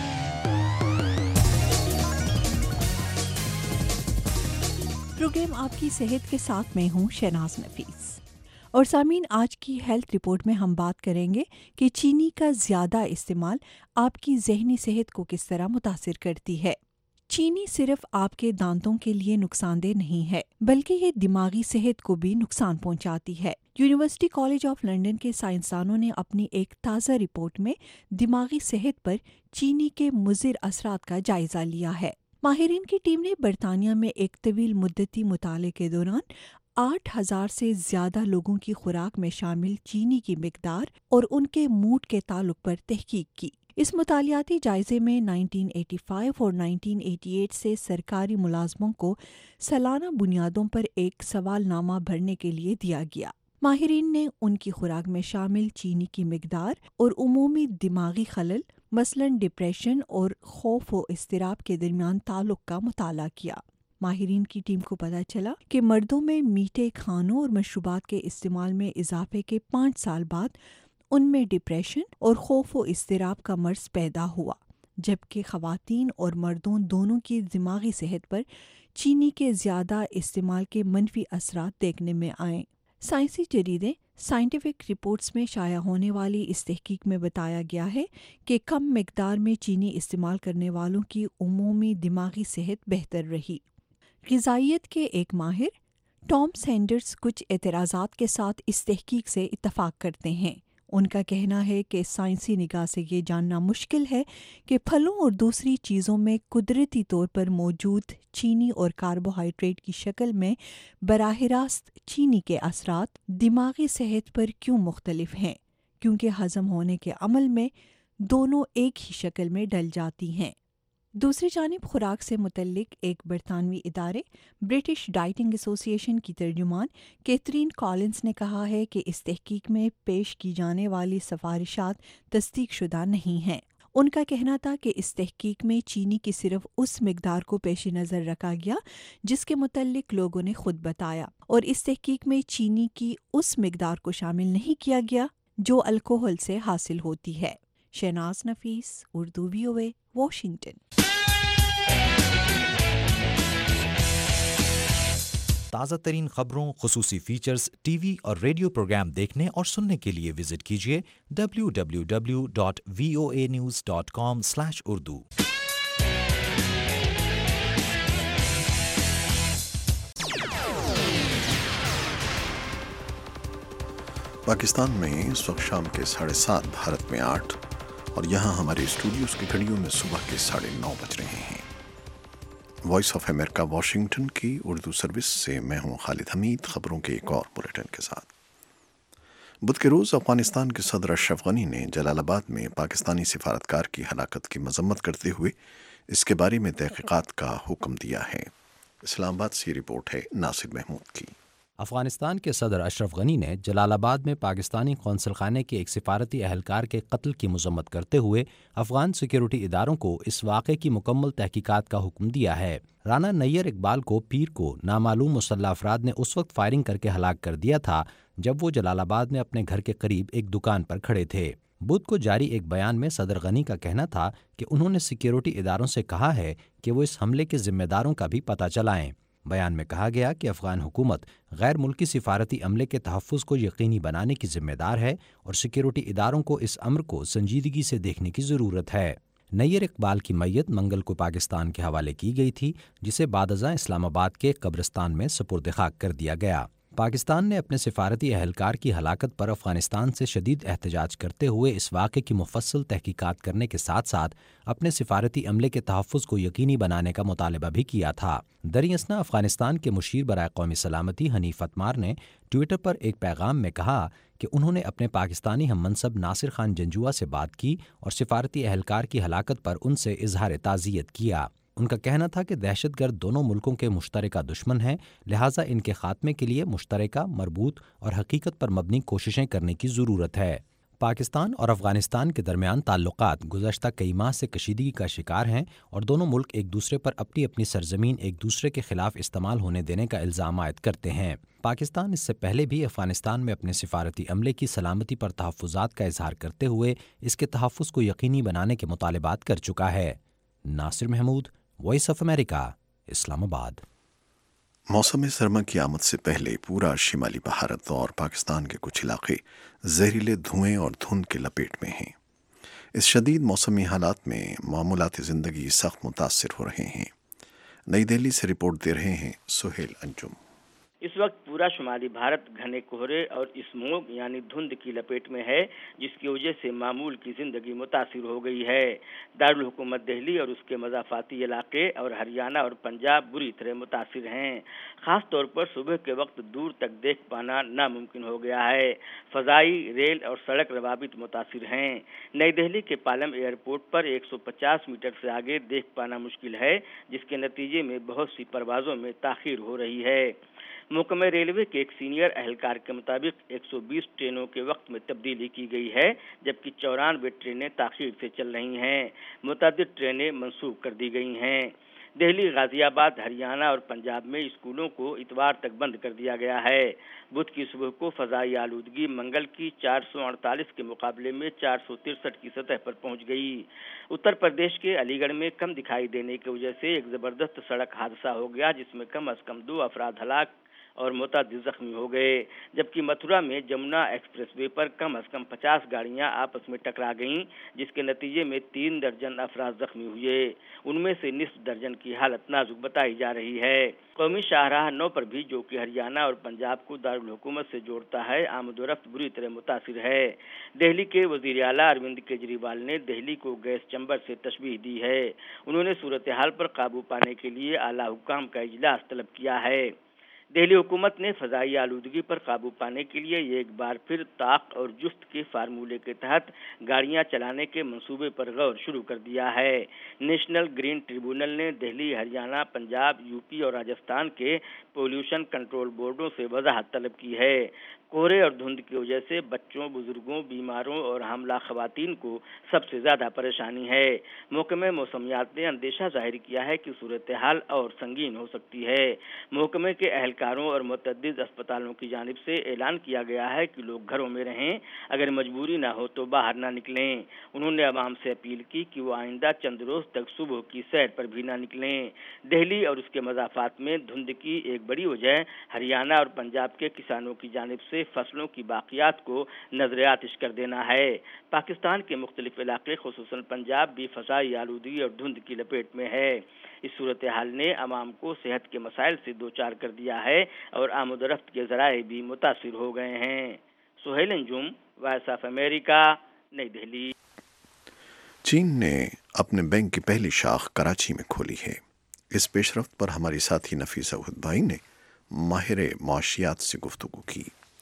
Programme آپ کی صحت کے ساتھ میں ہوں شہناز نفیس، اور سامعین آج کی ہیلتھ رپورٹ میں ہم بات کریں گے کہ چینی کا زیادہ استعمال آپ کی ذہنی صحت کو کس طرح متاثر کرتی ہے۔ چینی صرف آپ کے دانتوں کے لیے نقصان دہ نہیں ہے، بلکہ یہ دماغی صحت کو بھی نقصان پہنچاتی ہے۔ یونیورسٹی کالج آف لنڈن کے سائنسدانوں نے اپنی ایک تازہ رپورٹ میں دماغی صحت پر چینی کے مضر اثرات کا جائزہ لیا ہے۔ ماہرین کی ٹیم نے برطانیہ میں ایک طویل مدتی مطالعے کے دوران آٹھ ہزار سے زیادہ لوگوں کی خوراک میں شامل چینی کی مقدار اور ان کے موڈ کے تعلق پر تحقیق کی۔ اس مطالعاتی جائزے میں نائنٹین ایٹی فائیو اور نائنٹین ایٹی ایٹ سے سرکاری ملازموں کو سالانہ بنیادوں پر ایک سوال نامہ بھرنے کے لیے دیا گیا۔ ماہرین نے ان کی خوراک میں شامل چینی کی مقدار اور عمومی دماغی خلل، مثلاً ڈپریشن اور خوف و اضطراب کے درمیان تعلق کا مطالعہ کیا۔ ماہرین کی ٹیم کو پتہ چلا کہ مردوں میں میٹھے کھانوں اور مشروبات کے استعمال میں اضافے کے پانچ سال بعد ان میں ڈپریشن اور خوف و اضطراب کا مرض پیدا ہوا، جبکہ خواتین اور مردوں دونوں کی دماغی صحت پر چینی کے زیادہ استعمال کے منفی اثرات دیکھنے میں آئے۔ سائنسی جریدے سائنٹیفک رپورٹس میں شائع ہونے والی اس تحقیق میں بتایا گیا ہے کہ کم مقدار میں چینی استعمال کرنے والوں کی عمومی دماغی صحت بہتر رہی۔ غذائیت کے ایک ماہر ٹام سینڈرز کچھ اعتراضات کے ساتھ اس تحقیق سے اتفاق کرتے ہیں۔ ان کا کہنا ہے کہ سائنسی نگاہ سے یہ جاننا مشکل ہے کہ پھلوں اور دوسری چیزوں میں قدرتی طور پر موجود چینی اور کاربوہائیڈریٹ کی شکل میں براہ راست چینی کے اثرات دماغی صحت پر کیوں مختلف ہیں، کیونکہ ہضم ہونے کے عمل میں دونوں ایک ہی شکل میں ڈل جاتی ہیں۔ دوسری جانب خوراک سے متعلق ایک برطانوی ادارے برٹش ڈائٹنگ ایسوسی ایشن کی ترجمان کیتھرین کالنز نے کہا ہے کہ اس تحقیق میں پیش کی جانے والی سفارشات تصدیق شدہ نہیں ہیں۔ ان کا کہنا تھا کہ اس تحقیق میں چینی کی صرف اس مقدار کو پیش نظر رکھا گیا جس کے متعلق لوگوں نے خود بتایا، اور اس تحقیق میں چینی کی اس مقدار کو شامل نہیں کیا گیا جو الکوہل سے حاصل ہوتی ہے۔ Shahnaz Nafees, Urdu V O A, Washington. تازہ ترین خبروں، خصوصی فیچرز، ٹی وی اور ریڈیو پروگرام دیکھنے اور سننے کے لیے وزٹ کیجیے W W W dot V O A news dot com slash Urdu. Pakistan में इस वक्त शाम के साढ़े सात, भारत में आठ और यहाँ हमारे स्टूडियोज की घड़ियों में सुबह के साढ़े नौ बज रहे हैं। वॉइस ऑफ अमेरिका वाशिंगटन की उर्दू सर्विस से मैं हूँ खालिद हमीद, खबरों के एक और बुलेटिन के साथ। बुध के रोज़ अफगानिस्तान के सदर अशरफ गनी ने जलालाबाद में पाकिस्तानी सिफारतकार की हलाकत की मजम्मत करते हुए इसके बारे में तहकीकात का हुक्म दिया है। इस्लामाबाद से रिपोर्ट है नासिर महमूद की। अफगानिस्तान के सदर अशरफ गनी ने जलालाबाद में पाकिस्तानी कौंसल खाने के एक सिफारती अहलकार के कत्ल की मजम्मत करते हुए अफगान सिक्योरिटी इदारों को इस वाक़े की मुकम्मल तहकीकात का हुक्म दिया है। राना नैयर इकबाल को पीर को नामालूम मुसल्लह अफराद ने उस वक्त फायरिंग करके हलाक कर दिया था जब वो जलालाबाद में अपने घर के करीब एक दुकान पर खड़े थे। बुध को जारी एक बयान में सदर गनी का कहना था कि उन्होंने सिक्योरिटी इदारों से कहा है कि वो इस हमले के जिम्मेदारों का भी पता चलाएं। बयान में कहा गया कि अफगान हुकूमत गैर मुल्की सिफारती अमले के तहफ़्फ़ुज़ को यकीनी बनाने की जिम्मेदार है और सिक्योरिटी इदारों को इस अमर को संजीदगी से देखने की ज़रूरत है। नैयर इकबाल की मैयत मंगल को पाकिस्तान के हवाले की गई थी, जिसे बादअज़ां इस्लामाबाद के कब्रिस्तान में सुपुर्द खाक कर दिया गया। पाकिस्तान ने अपने सिफारती अहलकार की हलाकत पर अफगानिस्तान से शदीद एहतजाज करते हुए इस वाक़े की मुफस्सल तहकीकात करने के साथ साथ अपने सिफारती अमले के तहफ़्फ़ुज़ को यकीनी बनाने का मुतालबा भी किया था। दरियासना अफगानिस्तान के मुशीर बराए कौमी सलामती हनीफ अतमार ने ट्विटर पर एक पैगाम में कहा कि उन्होंने अपने पाकिस्तानी हम मनसब नासिर खान जंजुआ से बात की और सिफारती अहलकार की हलाकत पर उनसे इजहार ताज़ियत किया। उनका कहना था कि दहशतगर्द दोनों मुल्कों के मुश्तरका दुश्मन हैं, लिहाजा इनके खात्मे के लिए मुश्तरका, मरबूत और हकीकत पर मबनी कोशिशें करने की ज़रूरत है। पाकिस्तान और अफगानिस्तान के दरमियान ताल्लुकात गुज़श्ता कई माह से कशीदगी का शिकार हैं और दोनों मुल्क एक दूसरे पर अपनी अपनी सरजमीन एक दूसरे के खिलाफ इस्तेमाल होने देने का इल्ज़ाम आयद करते हैं। पाकिस्तान इससे पहले भी अफगानिस्तान में अपने सिफारती अमले की सलामती पर तहफ़्फ़ुज़ात का इजहार करते हुए इसके तहफ़्फ़ुज़ को यकीनी बनाने के मुतालबात कर चुका है। Nasir Mahmood, Voice of America, Islamabad. मौसम सरमा की आमद से पहले पूरा शिमाली भारत और पाकिस्तान के कुछ इलाके जहरीले धुएं और धुंध के लपेट में हैं। इस शदीद मौसमी हालात में मामूलाती ज़िंदगी सख्त मुतासिर हो रहे हैं। नई दिल्ली से रिपोर्ट दे रहे हैं सुहेल अंजुम। इस वक्त पूरा शुमाली भारत घने कोहरे और स्मोग यानी धुंध की लपेट में है, जिसकी वजह से मामूल की जिंदगी मुतासिर हो गई है। दारुल हुकूमत दिल्ली और उसके मज़ाफ़ाती इलाके और हरियाणा और पंजाब बुरी तरह मुतासिर हैं। ख़ास तौर पर सुबह के वक्त दूर तक देख पाना नामुमकिन हो गया है। फ़ज़ाई, रेल और सड़क रवाबित मुतासिर हैं। नई दिल्ली के पालम एयरपोर्ट पर एक सौ पचास मीटर से आगे देख पाना मुश्किल है, जिसके नतीजे में बहुत सी परवाज़ों में ताख़ीर हो रही है। महकमा रेलवे के एक सीनियर अहलकार के मुताबिक एक सौ बीस ट्रेनों के वक्त में तब्दीली की गई है, जबकि चौरानवे ट्रेनें ताख़ीर से चल रही हैं। मुतअद्दिद ट्रेनें मनसूख कर दी गई हैं। दिल्ली, गाजियाबाद, हरियाणा और पंजाब में स्कूलों को इतवार तक बंद कर दिया गया है। बुध की सुबह को फ़ज़ाई आलूदगी मंगल की चार सौ अड़तालीस के मुकाबले में चार सौ तिरसठ की सतह पर पहुंच गई। उत्तर प्रदेश के अलीगढ़ में कम दिखाई देने की वजह से एक ज़बरदस्त सड़क हादसा हो गया, जिसमें कम अज़ कम दो अफराद हलाक और मुतअद्दिद जख्मी हो गए, जबकि मथुरा में जमुना एक्सप्रेसवे पर कम अज़ कम पचास गाड़ियां आपस में टकरा गईं, जिसके नतीजे में तीन दर्जन अफराद जख्मी हुए। उनमें से निस्फ दर्जन की हालत नाजुक बताई जा रही है। कौमी शाहराह नौ पर भी, जो कि हरियाणा और पंजाब को दारुल हुकूमत से जोड़ता है, आमदोरफ्त बुरी तरह मुतासिर है। दिल्ली के वज़ीर आला अरविंद केजरीवाल ने दिल्ली को गैस चैम्बर से तशबीह दी है। उन्होंने सूरत हाल पर काबू पाने के लिए आला हुकाम का इजलास तलब किया है। दिल्ली हुकूमत ने फ़ज़ाई आलूदगी पर काबू पाने के लिए एक बार फिर ताक और जुस्त के फार्मूले के तहत गाड़ियां चलाने के मंसूबे पर गौर शुरू कर दिया है। नेशनल ग्रीन ट्रिब्यूनल ने दिल्ली, हरियाणा, पंजाब, यूपी और राजस्थान के पोल्यूशन कंट्रोल बोर्डों से वजाहत तलब की है। कोहरे और धुंध की वजह से बच्चों, बुजुर्गों, बीमारों और हमला खवातीन को सबसे ज़्यादा परेशानी है। महकमे मौसमियात ने अंदेशा जाहिर किया है कि सूरत हाल और संगीन हो सकती है। महकमे के अहलकारों और मुतअद्दिद अस्पतालों की जानिब से ऐलान किया गया है कि लोग घरों में रहें, अगर मजबूरी ना हो तो बाहर ना निकलें। उन्होंने अवाम से अपील की कि वो आइंदा चंद रोज़ तक सुबह की सैर पर भी ना निकलें। दिल्ली और उसके मज़ाफ़ात में धुंध की एक बड़ी वजह हरियाणा और पंजाब के किसानों की जानिब से फसलों की बाकियात को नजर आतिश कर देना है। पाकिस्तान के मुख्तलिफ इलाके खुसूसन पंजाब भी फ़ज़ाई आलूदगी और धुंध की लपेट में है। इस सूरत हाल ने अवाम को सेहत के मसाइल से दो चार कर दिया है और आमदोरफ्त के ज़राए भी मुतासिर हो गए हैं। Sohail Anjum, Voice of America, نئی دہلی۔ چین نے اپنے بینک کی پہلی شاخ کراچی میں کھولی ہے۔ اس پیش رفت پر ہماری ساتھی نفیسہ احد بھائی نے ماہر معاشیات سے گفتگو کی۔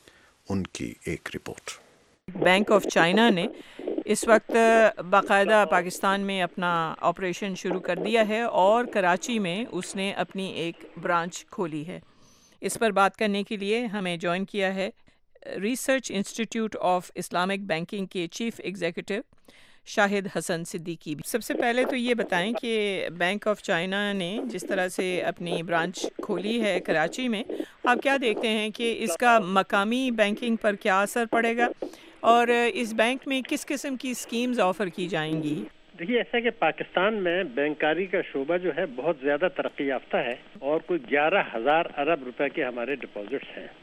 ان کی ایک رپورٹ۔ بینک آف چائنا نے اس وقت باقاعدہ پاکستان میں اپنا آپریشن شروع کر دیا ہے اور کراچی میں اس نے اپنی ایک برانچ کھولی ہے۔ اس پر بات کرنے کے لیے ہمیں جوائن کیا ہے research institute of Islamic banking کے چیف ایگزیکٹو شاہد حسن صدیقی۔ سب سے پہلے تو یہ بتائیں کہ بینک آف چائنا نے جس طرح سے اپنی برانچ کھولی ہے کراچی میں، آپ کیا دیکھتے ہیں کہ اس کا مقامی بینکنگ پر کیا اثر پڑے گا اور اس بینک میں کس قسم کی اسکیمز آفر کی جائیں گی؟ دیکھیے، ایسا کہ پاکستان میں بینکاری کا شعبہ جو ہے بہت زیادہ ترقی یافتہ ہے اور کوئی گیارہ ہزار ارب روپے کے ہمارے ڈپازٹس ہیں،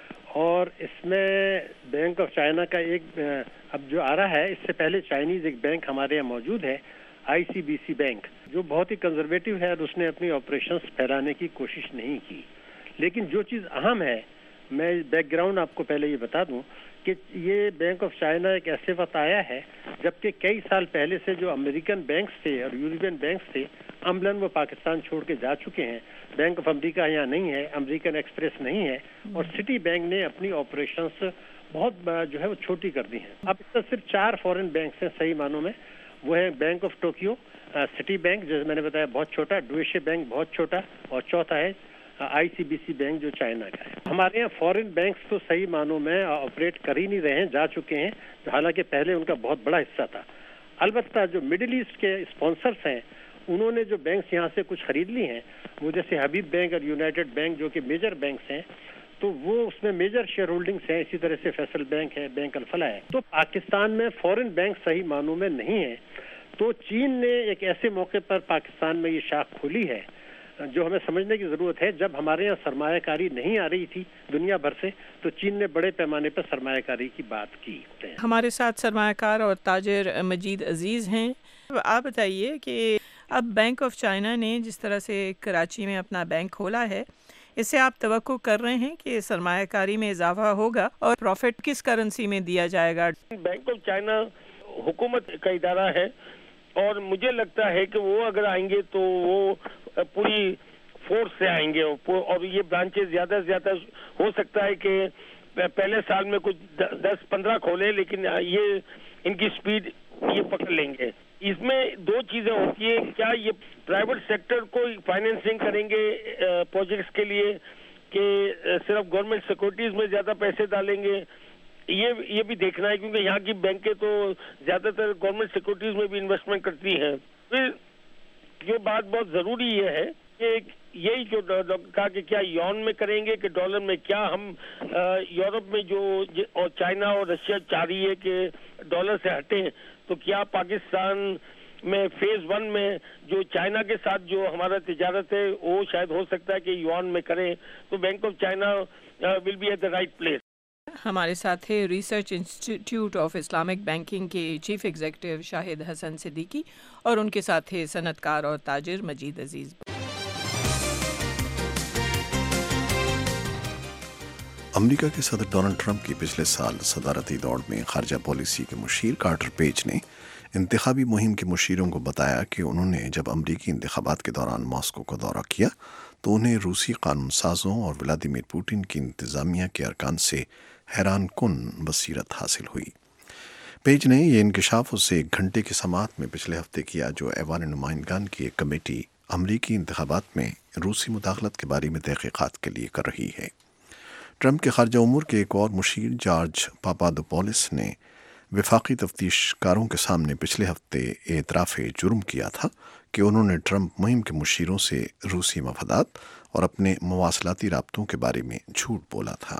اور اس میں بینک آف چائنا کا ایک اب جو آ رہا ہے، اس سے پہلے چائنیز ایک بینک ہمارے یہاں موجود ہے، I C B C bank, جو بہت ہی کنزرویٹو ہے اور اس نے اپنی آپریشنز پھیلانے کی کوشش نہیں کی۔ لیکن جو چیز اہم ہے، میں بیک گراؤنڈ آپ کو پہلے یہ بتا دوں کہ یہ بینک آف چائنا ایک ایسے وقت آیا ہے جبکہ کئی سال پہلے سے جو امریکن بینکس تھے اور یورپین بینکس تھے، عملاً وہ پاکستان چھوڑ کے جا چکے ہیں۔ بینک آف امریکہ یہاں نہیں ہے، امریکن ایکسپریس نہیں ہے، اور سٹی بینک نے اپنی آپریشنس بہت جو ہے وہ چھوٹی کر دی ہیں۔ اب اس میں صرف چار فورن بینکس ہیں صحیح معنوں میں، وہ ہے bank of Tokyo, Citi bank جیسے میں نے بتایا بہت چھوٹا، ڈویشے بینک بہت چھوٹا، اور چوتھا ہے I C B C bank جو چائنا کا ہے۔ ہمارے یہاں فورن بینکس تو صحیح معنوں میں آپریٹ کر ہی نہیں رہے ہیں، جا چکے ہیں، حالانکہ پہلے ان کا بہت بڑا حصہ تھا۔ البتہ جو مڈل ایسٹ کے اسپانسرس ہیں، انہوں نے جو بینکس یہاں سے کچھ خرید لی ہیں، وہ جیسے حبیب بینک اور یونائٹڈ بینک جو کہ میجر بینکس ہیں، تو وہ اس میں میجر شیئر ہولڈنگس ہیں۔ اسی طرح سے فیصل بینک ہے، بینک الفلاح ہے۔ تو پاکستان میں فورن بینک صحیح معنوں میں نہیں ہے، تو چین نے ایک ایسے موقع پر پاکستان میں یہ شاخ کھولی ہے جو ہمیں سمجھنے کی ضرورت ہے۔ جب ہمارے یہاں سرمایہ کاری نہیں آ رہی تھی دنیا بھر سے، تو چین نے بڑے پیمانے پر سرمایہ کاری کی بات کی۔ ہمارے ساتھ سرمایہ کار اور تاجر مجید عزیز ہیں۔ آپ بتائیے کہ اب بینک آف چائنا نے جس طرح سے کراچی میں اپنا بینک کھولا ہے، اس سے آپ توقع کر رہے ہیں کہ سرمایہ کاری میں اضافہ ہوگا اور پروفٹ کس کرنسی میں دیا جائے گا؟ بینک آف چائنا حکومت کا ادارہ ہے، اور مجھے لگتا ہے کہ وہ اگر آئیں گے تو وہ پوری فورس سے آئیں گے، اور یہ برانچز زیادہ سے زیادہ ہو سکتا ہے کہ پہلے سال میں کچھ دس پندرہ کھولے، لیکن یہ ان کی سپیڈ یہ پکڑ لیں گے۔ اس میں دو چیزیں ہوتی ہیں، کیا یہ پرائیویٹ سیکٹر کو فائنینسنگ کریں گے پروجیکٹس کے لیے کہ صرف گورنمنٹ سیکورٹیز میں زیادہ پیسے ڈالیں گے، یہ یہ بھی دیکھنا ہے، کیونکہ یہاں کی بینکیں تو زیادہ تر گورنمنٹ سیکورٹیز میں بھی انویسٹمنٹ کرتی ہیں۔ پھر یہ بات بہت ضروری یہ ہے کہ یہی جو کہا کہ کیا یون میں کریں گے کہ ڈالر میں، کیا ہم یورپ میں جو اور چائنا اور رشیا چاہ رہی ہے کہ ڈالر سے ہٹیں، تو کیا پاکستان میں فیز ون میں جو چائنا کے ساتھ جو ہمارا تجارت ہے وہ شاید ہو سکتا ہے کہ یون میں کریں، تو bank of China will be at the right place. ہمارے ساتھ ہے research institute of Islamic banking کے چیف ایگزیکٹو شاہد حسن صدیقی، اور ان کے ساتھ ہے صنعت کار اور تاجر مجید عزیز۔ امریکہ کے صدر ڈونلڈ ٹرمپ کی پچھلے سال صدارتی دوڑ میں خارجہ پالیسی کے مشیر کارٹر پیج نے انتخابی مہم کے مشیروں کو بتایا کہ انہوں نے جب امریکی انتخابات کے دوران ماسکو کا دورہ کیا تو انہیں روسی قانون سازوں اور ولادیمیر پوٹن کی انتظامیہ کے ارکان سے حیران کن بصیرت حاصل ہوئی۔ پیج نے یہ انکشاف اس سے ایک گھنٹے کی سماعت میں پچھلے ہفتے کیا جو ایوان نمائندگان کی ایک کمیٹی امریکی انتخابات میں روسی مداخلت کے بارے میں تحقیقات کے لیے کر رہی ہے۔ ٹرمپ کے خارجہ امور کے ایک اور مشیر جارج پاپادوپولس نے وفاقی تفتیش کاروں کے سامنے پچھلے ہفتے اعتراف جرم کیا تھا کہ انہوں نے ٹرمپ مہم کے مشیروں سے روسی مفادات اور اپنے مواصلاتی رابطوں کے بارے میں جھوٹ بولا تھا۔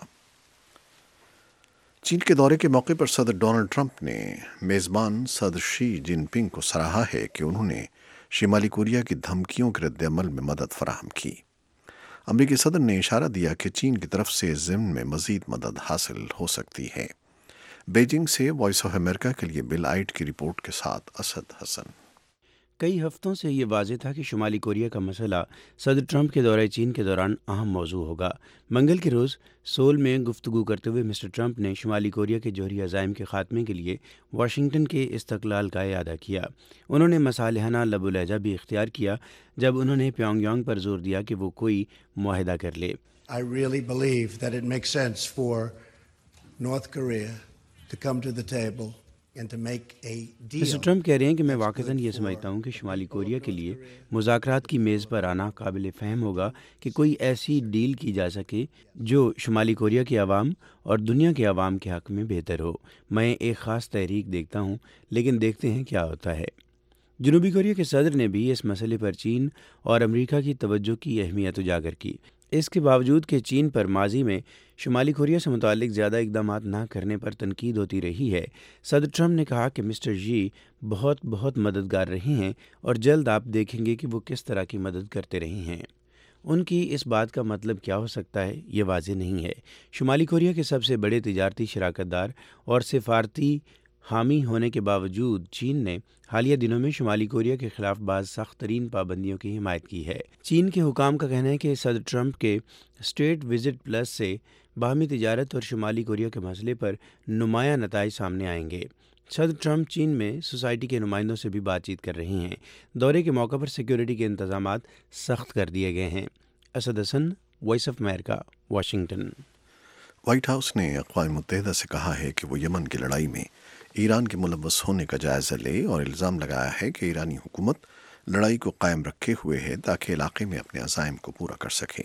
چین کے دورے کے موقع پر صدر ڈونلڈ ٹرمپ نے میزبان صدر شی جن پنگ کو سراہا ہے کہ انہوں نے شمالی کوریا کی دھمکیوں کے رد عمل میں مدد فراہم کی۔ امریکی صدر نے اشارہ دیا کہ چین کی طرف سے ضمن میں مزید مدد حاصل ہو سکتی ہے۔ بیجنگ سے وائس آف امریکہ کے لیے بل آئٹ کی رپورٹ کے ساتھ اسد حسن۔ کئی ہفتوں سے یہ واضح تھا کہ شمالی کوریا کا مسئلہ صدر ٹرمپ کے دورہ چین کے دوران اہم موضوع ہوگا۔ منگل کے روز سول میں گفتگو کرتے ہوئے مسٹر ٹرمپ نے شمالی کوریا کے جوہری عزائم کے خاتمے کے لیے واشنگٹن کے استقلال کا اعادہ کیا۔ انہوں نے مصالحانہ لب و لہجہ بھی اختیار کیا جب انہوں نے پیونگ یانگ پر زور دیا کہ وہ کوئی معاہدہ کر لے۔ I really believe that it makes sense for North Korea to come to the table and to make a deal. Mister Trump کہہ رہے ہیں کہ میں واقعتاً یہ سمجھتا ہوں کہ شمالی کوریا کے لیے مذاکرات کی میز پر آنا قابل فہم ہوگا کہ کوئی ایسی ڈیل کی جا سکے جو شمالی کوریا کے عوام اور دنیا کے عوام کے حق میں بہتر ہو۔ میں ایک خاص تحریک دیکھتا ہوں، لیکن دیکھتے ہیں کیا ہوتا ہے۔ جنوبی کوریا کے صدر نے بھی اس مسئلے پر چین اور امریکہ کی توجہ کی اہمیت اجاگر کی۔ اس کے باوجود کہ چین پر ماضی میں شمالی کوریا سے متعلق زیادہ اقدامات نہ کرنے پر تنقید ہوتی رہی ہے، صدر ٹرمپ نے کہا کہ مسٹر جی بہت بہت مددگار رہے ہیں اور جلد آپ دیکھیں گے کہ وہ کس طرح کی مدد کرتے رہے ہیں۔ ان کی اس بات کا مطلب کیا ہو سکتا ہے یہ واضح نہیں ہے۔ شمالی کوریا کے سب سے بڑے تجارتی شراکت دار اور سفارتی حامی ہونے کے باوجود چین نے حالیہ دنوں میں شمالی کوریا کے خلاف بعض سخت ترین پابندیوں کی حمایت کی ہے۔ چین کے حکام کا کہنا ہے کہ صدر ٹرمپ کے اسٹیٹ وزٹ پلس سے باہمی تجارت اور شمالی کوریا کے مسئلے پر نمایاں نتائج سامنے آئیں گے۔ صدر ٹرمپ چین میں سوسائٹی کے نمائندوں سے بھی بات چیت کر رہے ہیں۔ دورے کے موقع پر سیکیورٹی کے انتظامات سخت کر دیے گئے ہیں۔ Asad Hasan, Voice of America, Washington. White House نے اقوام متحدہ سے کہا ہے کہ وہ یمن کی لڑائی میں ایران کے ملوث ہونے کا جائزہ لے اور الزام لگایا ہے کہ ایرانی حکومت لڑائی کو قائم رکھے ہوئے ہے تاکہ علاقے میں اپنے عزائم کو پورا کر سکے۔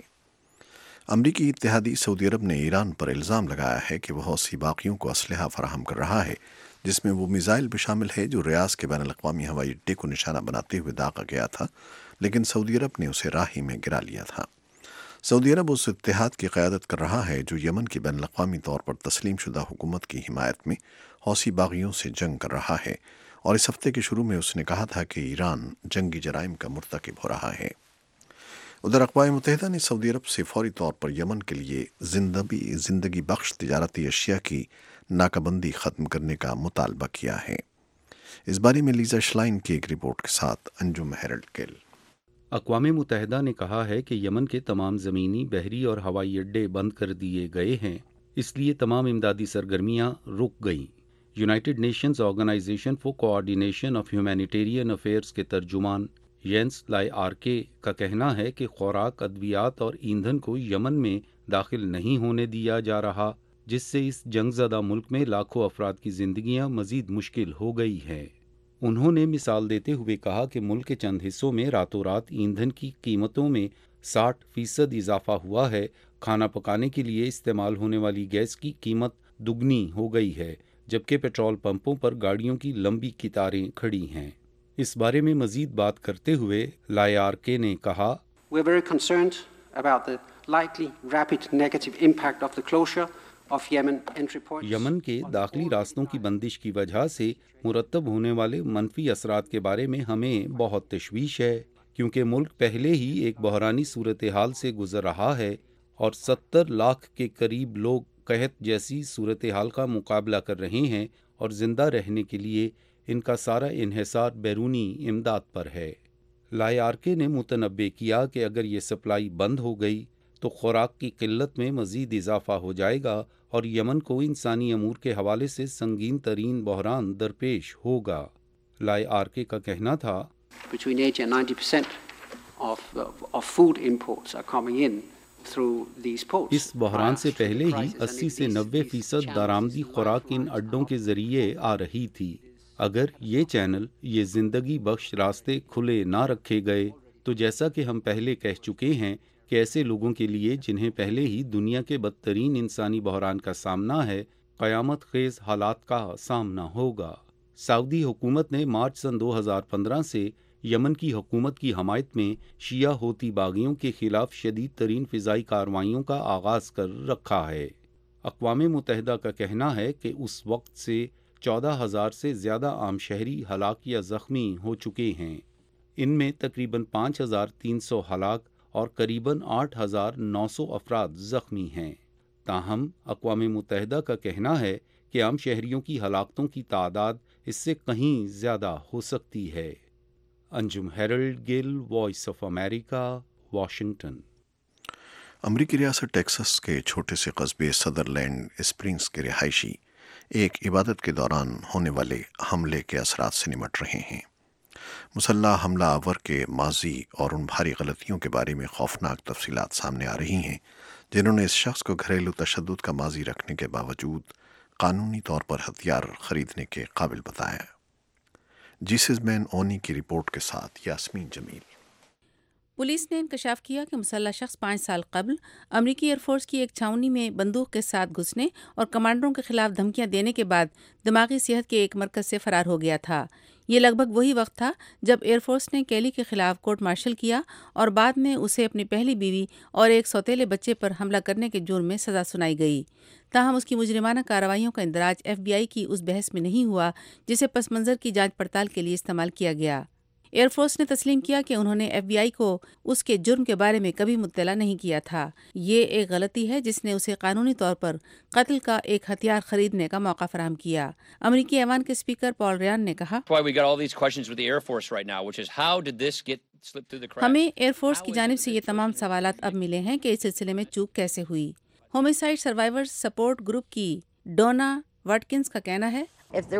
امریکی اتحادی سعودی عرب نے ایران پر الزام لگایا ہے کہ وہ حوثی باغیوں کو اسلحہ فراہم کر رہا ہے، جس میں وہ میزائل بھی شامل ہے جو ریاض کے بین الاقوامی ہوائی اڈے کو نشانہ بناتے ہوئے داغا گیا تھا، لیکن سعودی عرب نے اسے راہ ہی میں گرا لیا تھا۔ سعودی عرب اس اتحاد کی قیادت کر رہا ہے جو یمن کی بین الاقوامی طور پر تسلیم شدہ حکومت کی حمایت میں حوثی باغیوں سے جنگ کر رہا ہے، اور اس ہفتے کے شروع میں اس نے کہا تھا کہ ایران جنگی جرائم کا مرتکب ہو رہا ہے۔ ادھر اقوام متحدہ نے سعودی عرب سے فوری طور پر یمن کے لیے زندگی زندگی بخش تجارتی اشیاء کی ناکہ بندی ختم کرنے کا مطالبہ کیا ہے۔ اس بارے میں لیزا شلائن کی ایک رپورٹ کے ساتھ انجم ہیرلڈ گل۔ اقوام متحدہ نے کہا ہے کہ یمن کے تمام زمینی، بحری اور ہوائی اڈے بند کر دیے گئے ہیں، اس لیے تمام امدادی سرگرمیاں رک گئیں۔ United Nations organisation for coordination of humanitarian affairs کے ترجمان ینس لائی آرکے کا کہنا ہے کہ خوراک، ادویات اور ایندھن کو یمن میں داخل نہیں ہونے دیا جا رہا، جس سے اس جنگ زدہ ملک میں لاکھوں افراد کی زندگیاں مزید مشکل ہو گئی ہیں۔ انہوں نے مثال دیتے ہوئے کہا کہ ملک کے چند حصوں میں راتوں رات ایندھن کی قیمتوں میں ساٹھ فیصد اضافہ ہوا ہے۔ کھانا پکانے کے لیے استعمال ہونے والی گیس کی قیمت دگنی ہو گئی ہے، جبکہ پیٹرول پمپوں پر گاڑیوں کی لمبی قطاریں کھڑی ہیں۔ اس بارے میں مزید بات کرتے ہوئے لائے آرکے نے کہا، We're very concerned about the likely rapid negative impact of the closure of Yemen entry points. یمن کے داخلی راستوں کی بندش کی وجہ سے مرتب ہونے والے منفی اثرات کے بارے میں ہمیں بہت تشویش ہے، کیونکہ ملک پہلے ہی ایک بحرانی صورتحال سے گزر رہا ہے اور ستر لاکھ کے قریب لوگ قحط جیسی صورتحال کا مقابلہ کر رہے ہیں، اور زندہ رہنے کے لیے ان کا سارا انحصار بیرونی امداد پر ہے۔ لائے آرکے نے متنبع کیا کہ اگر یہ سپلائی بند ہو گئی تو خوراک کی قلت میں مزید اضافہ ہو جائے گا اور یمن کو انسانی امور کے حوالے سے سنگین ترین بحران درپیش ہوگا۔ لائے آرکے کا کہنا تھا، Between eighty and ninety percent of, of food imports are coming in through these ports. اس بحران سے پہلے ہی اسی سے نوے فیصد درآمدی خوراک ان اڈوں کے ذریعے آ رہی تھی۔ اگر یہ چینل، یہ زندگی بخش راستے کھلے نہ رکھے گئے تو جیسا کہ ہم پہلے کہہ چکے ہیں کہ ایسے لوگوں کے لیے جنہیں پہلے ہی دنیا کے بدترین انسانی بحران کا سامنا ہے، قیامت خیز حالات کا سامنا ہوگا۔ سعودی حکومت نے مارچ سن دو ہزار پندرہ سے یمن کی حکومت کی حمایت میں شیعہ ہوتی باغیوں کے خلاف شدید ترین فضائی کارروائیوں کا آغاز کر رکھا ہے۔ اقوام متحدہ کا کہنا ہے کہ اس وقت سے چودہ ہزار سے زیادہ عام شہری ہلاک یا زخمی ہو چکے ہیں۔ ان میں تقریباً پانچ ہزار تین سو ہلاک اور قریباً آٹھ ہزار نو سو افراد زخمی ہیں۔ تاہم اقوام متحدہ کا کہنا ہے کہ عام شہریوں کی ہلاکتوں کی تعداد اس سے کہیں زیادہ ہو سکتی ہے۔ Anjum Harold Gill, Voice of America, Washington. امریکی ریاست ٹیکساس کے چھوٹے سے قصبے سدرلینڈ اسپرنگز کے رہائشی ایک عبادت کے دوران ہونے والے حملے کے اثرات سے نمٹ رہے ہیں۔ مسلح حملہ آور کے ماضی اور ان بھاری غلطیوں کے بارے میں خوفناک تفصیلات سامنے آ رہی ہیں جنہوں نے اس شخص کو گھریلو تشدد کا ماضی رکھنے کے باوجود قانونی طور پر ہتھیار خریدنے کے قابل بتایا۔ جیسز مین اونی کی رپورٹ کے ساتھ یاسمین جمیل۔ پولیس نے انکشاف کیا کہ مسلح شخص پانچ سال قبل امریکی ایئر فورس کی ایک چھاؤنی میں بندوق کے ساتھ گھسنے اور کمانڈروں کے خلاف دھمکیاں دینے کے بعد دماغی صحت کے ایک مرکز سے فرار ہو گیا تھا۔ یہ لگ بھگ وہی وقت تھا جب ایئر فورس نے کیلی کے خلاف کورٹ مارشل کیا اور بعد میں اسے اپنی پہلی بیوی اور ایک سوتیلے بچے پر حملہ کرنے کے جرم میں سزا سنائی گئی۔ تاہم اس کی مجرمانہ کارروائیوں کا اندراج ایف بی آئی کی اس بحث میں نہیں ہوا جسے پس منظر کی جانچ پڑتال کے لیے استعمال کیا گیا۔ ایئر فورس نے تسلیم کیا کہ انہوں نے ایف بی آئی کو اس کے جرم کے بارے میں کبھی مطلع نہیں کیا تھا۔ یہ ایک غلطی ہے جس نے اسے قانونی طور پر قتل کا ایک ہتھیار خریدنے کا موقع فراہم کیا۔ امریکی ایوان کے اسپیکر پال ریان نے کہا، ہمیں ایئر فورس کی جانب سے یہ تمام سوالات اب ملے ہیں کہ اس سلسلے میں چوک کیسے ہوئی۔ ہومیسائیڈ سروائیور سپورٹ گروپ کی ڈونا واٹکنز کا کہنا ہے،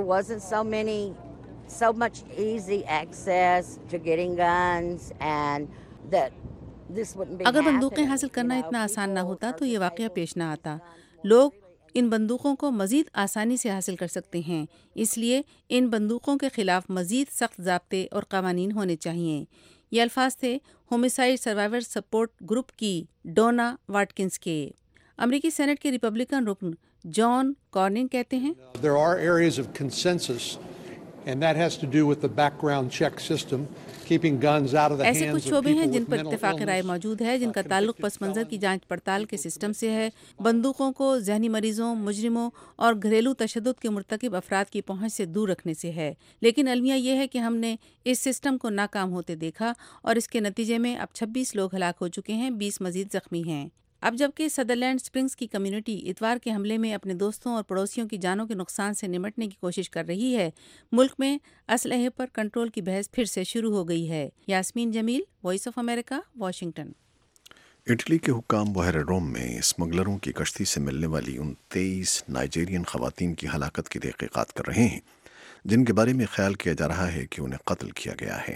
so much easy access to getting guns and that this wouldn't be اگر بندوقیں حاصل کرنا اتنا آسان نہ ہوتا تو یہ واقعہ پیش نہ آتا۔ لوگ ان بندوقوں کو مزید آسانی سے حاصل کر سکتے ہیں، اس لیے ان بندوقوں کے خلاف مزید سخت ضابطے اور قوانین ہونے چاہئیں۔ یہ الفاظ تھے ہومیسائیڈ سروائیور سپورٹ گروپ کی ڈونا واٹکنز کے۔ امریکی سینٹ کے ریپبلکن رکن جان کارننگ کہتے ہیں، There are areas of consensus and that has to do with the background check system, keeping guns out of the hands of ایسے people کچھ شعبے ہیں with جن پر mental اتفاق رائے illness. موجود ہے جن کا تعلق پس منظر کی جانچ پڑتال کے سسٹم سے ہے، بندوقوں کو ذہنی مریضوں، مجرموں اور گھریلو تشدد کے مرتکب افراد کی پہنچ سے دور رکھنے سے ہے۔ لیکن المیہ یہ ہے کہ ہم نے اس سسٹم کو ناکام ہوتے دیکھا اور اس کے نتیجے میں اب چھبیس لوگ ہلاک ہو چکے ہیں، بیس مزید زخمی ہیں۔ اب جبکہ سدرلینڈ اسپرنگز کی کمیونٹی اتوار کے حملے میں اپنے دوستوں اور پڑوسیوں کی جانوں کے نقصان سے نمٹنے کی کوشش کر رہی ہے، ملک میں اسلحے پر کنٹرول کی بحث پھر سے شروع ہو گئی ہے۔ Yasmeen Jamil, Voice of America, Washington. Italy کے حکام بحیرہ روم میں اسمگلروں کی کشتی سے ملنے والی ان تیئیس نائجیرین خواتین کی ہلاکت کی تحقیقات کر رہے ہیں جن کے بارے میں خیال کیا جا رہا ہے کہ انہیں قتل کیا گیا ہے۔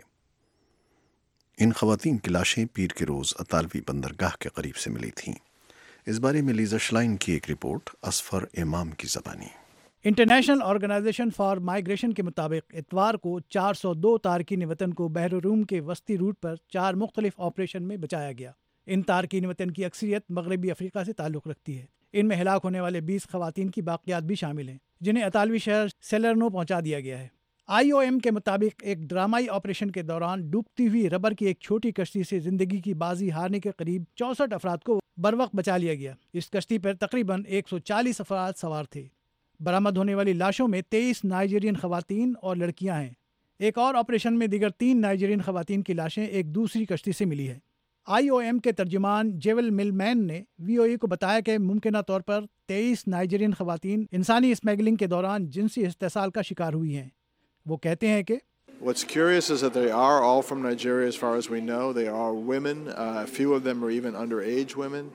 ان خواتین کی لاشیں پیر کے روز اطالوی بندرگاہ کے قریب سے ملی تھیں۔ اس بارے میں لیزا شلائن کی ایک رپورٹ، اصفر امام کی زبانی۔ انٹرنیشنل آرگنائزیشن فار مائیگریشن کے مطابق اتوار کو چار سو دو تارکین وطن کو بحر روم کے وسطی روٹ پر چار مختلف آپریشن میں بچایا گیا۔ ان تارکین وطن کی اکثریت مغربی افریقہ سے تعلق رکھتی ہے۔ ان میں ہلاک ہونے والے بیس خواتین کی باقیات بھی شامل ہیں جنہیں اطالوی شہر سیلرنو پہنچا دیا گیا ہے۔ آئی او ایم کے مطابق ایک ڈرامائی آپریشن کے دوران ڈوبتی ہوئی ربر کی ایک چھوٹی کشتی سے زندگی کی بازی ہارنے کے قریب چونسٹھ افراد کو بروقت بچا لیا گیا۔ اس کشتی پر تقریباً ایک سو چالیس افراد سوار تھے۔ برآمد ہونے والی لاشوں میں تیئیس نائجیرین خواتین اور لڑکیاں ہیں۔ ایک اور آپریشن میں دیگر تین نائجیرین خواتین کی لاشیں ایک دوسری کشتی سے ملی ہے۔ آئی او ایم کے ترجمان جیول مل مین نے وی او اے کو بتایا کہ ممکنہ طور پر تیئیس نائجیرین خواتین انسانی اسمیگلنگ کے دوران جنسی استحصال کا شکار ہوئی ہیں۔ وہ کہتے ہیں کہ What's curious is that they are all from Nigeria as far as we know. They are women. Uh, a few of them are even underage women.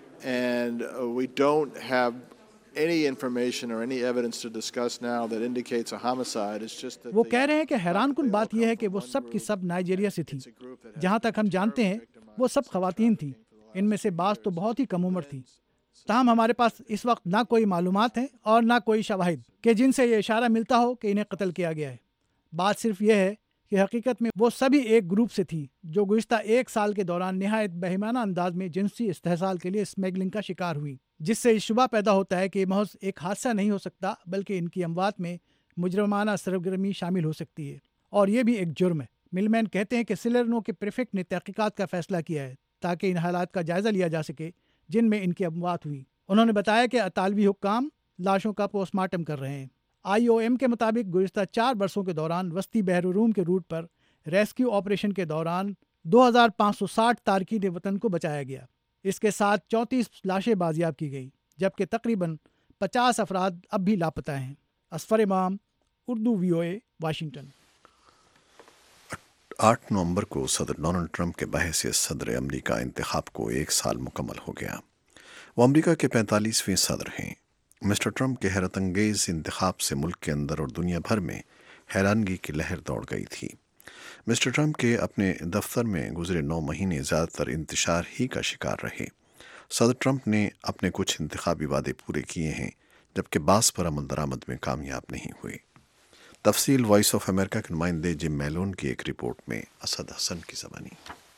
And uh, we don't have any information or any evidence to discuss now that indicates a homicide. It's just that وہ کہہ رہے ہیں کہ حیران کن بات یہ ہے کہ وہ سب کی سب نائجیریا سے تھیں۔ جہاں تک ہم جانتے ہیں وہ سب خواتین تھیں۔ ان میں سے بعض تو بہت ہی کم عمر تھیں۔ تاہم ہمارے پاس اس وقت نہ کوئی معلومات ہیں اور نہ کوئی شواہد کہ جن سے یہ اشارہ ملتا ہو کہ انہیں قتل کیا گیا ہے۔ بات صرف یہ ہے کہ حقیقت میں وہ سبھی ایک گروپ سے تھی جو گزشتہ ایک سال کے دوران نہایت بہیمانہ انداز میں جنسی استحصال کے لیے اسمیگلنگ کا شکار ہوئی، جس سے شبہ پیدا ہوتا ہے کہ یہ محض ایک حادثہ نہیں ہو سکتا بلکہ ان کی اموات میں مجرمانہ سرگرمی شامل ہو سکتی ہے، اور یہ بھی ایک جرم ہے۔ ملمین کہتے ہیں کہ سیلرنو کے پریفیکٹ نے تحقیقات کا فیصلہ کیا ہے تاکہ ان حالات کا جائزہ لیا جا سکے جن میں ان کی اموات ہوئی۔ انہوں نے بتایا کہ اطالوی حکام لاشوں کا پوسٹ مارٹم کر رہے ہیں۔ آئی او ایم کے مطابق گزشتہ چار برسوں کے دوران وسطی بحر روم کے روٹ پر ریسکیو آپریشن کے دوران دو ہزار پانچ سو ساٹھ تارکین وطن کو بچایا گیا۔ اس کے ساتھ چونتیس لاشیں بازیاب کی گئیں جبکہ تقریباً پچاس افراد اب بھی لاپتہ ہیں۔ اصفر امام، Urdu V O A, Washington. आठ नवंबर को सदर डोनाल्ड ट्रंप के बहैसियत सदर अमेरिका इंतखाब को एक साल मुकम्मल हो गया। वो अमेरिका के पैंतालीसवें सदर हैं। मिस्टर ट्रंप के हैरत अंगेज इंतखाब से मुल्क के अंदर और दुनिया भर में हैरानगी की लहर दौड़ गई थी। मिस्टर ट्रंप के अपने दफ्तर में गुजरे नौ महीने ज़्यादातर इंतशार ही का शिकार रहे। सदर ट्रंप ने अपने कुछ इंतखाबी वादे पूरे किए हैं, जबकि बास पर अमल दरामद में कामयाब नहीं हुए। तफसील वॉइस ऑफ अमेरिका के नुमाइंदे जिम मेलोन की एक रिपोर्ट में असद हसन की ज़बानी।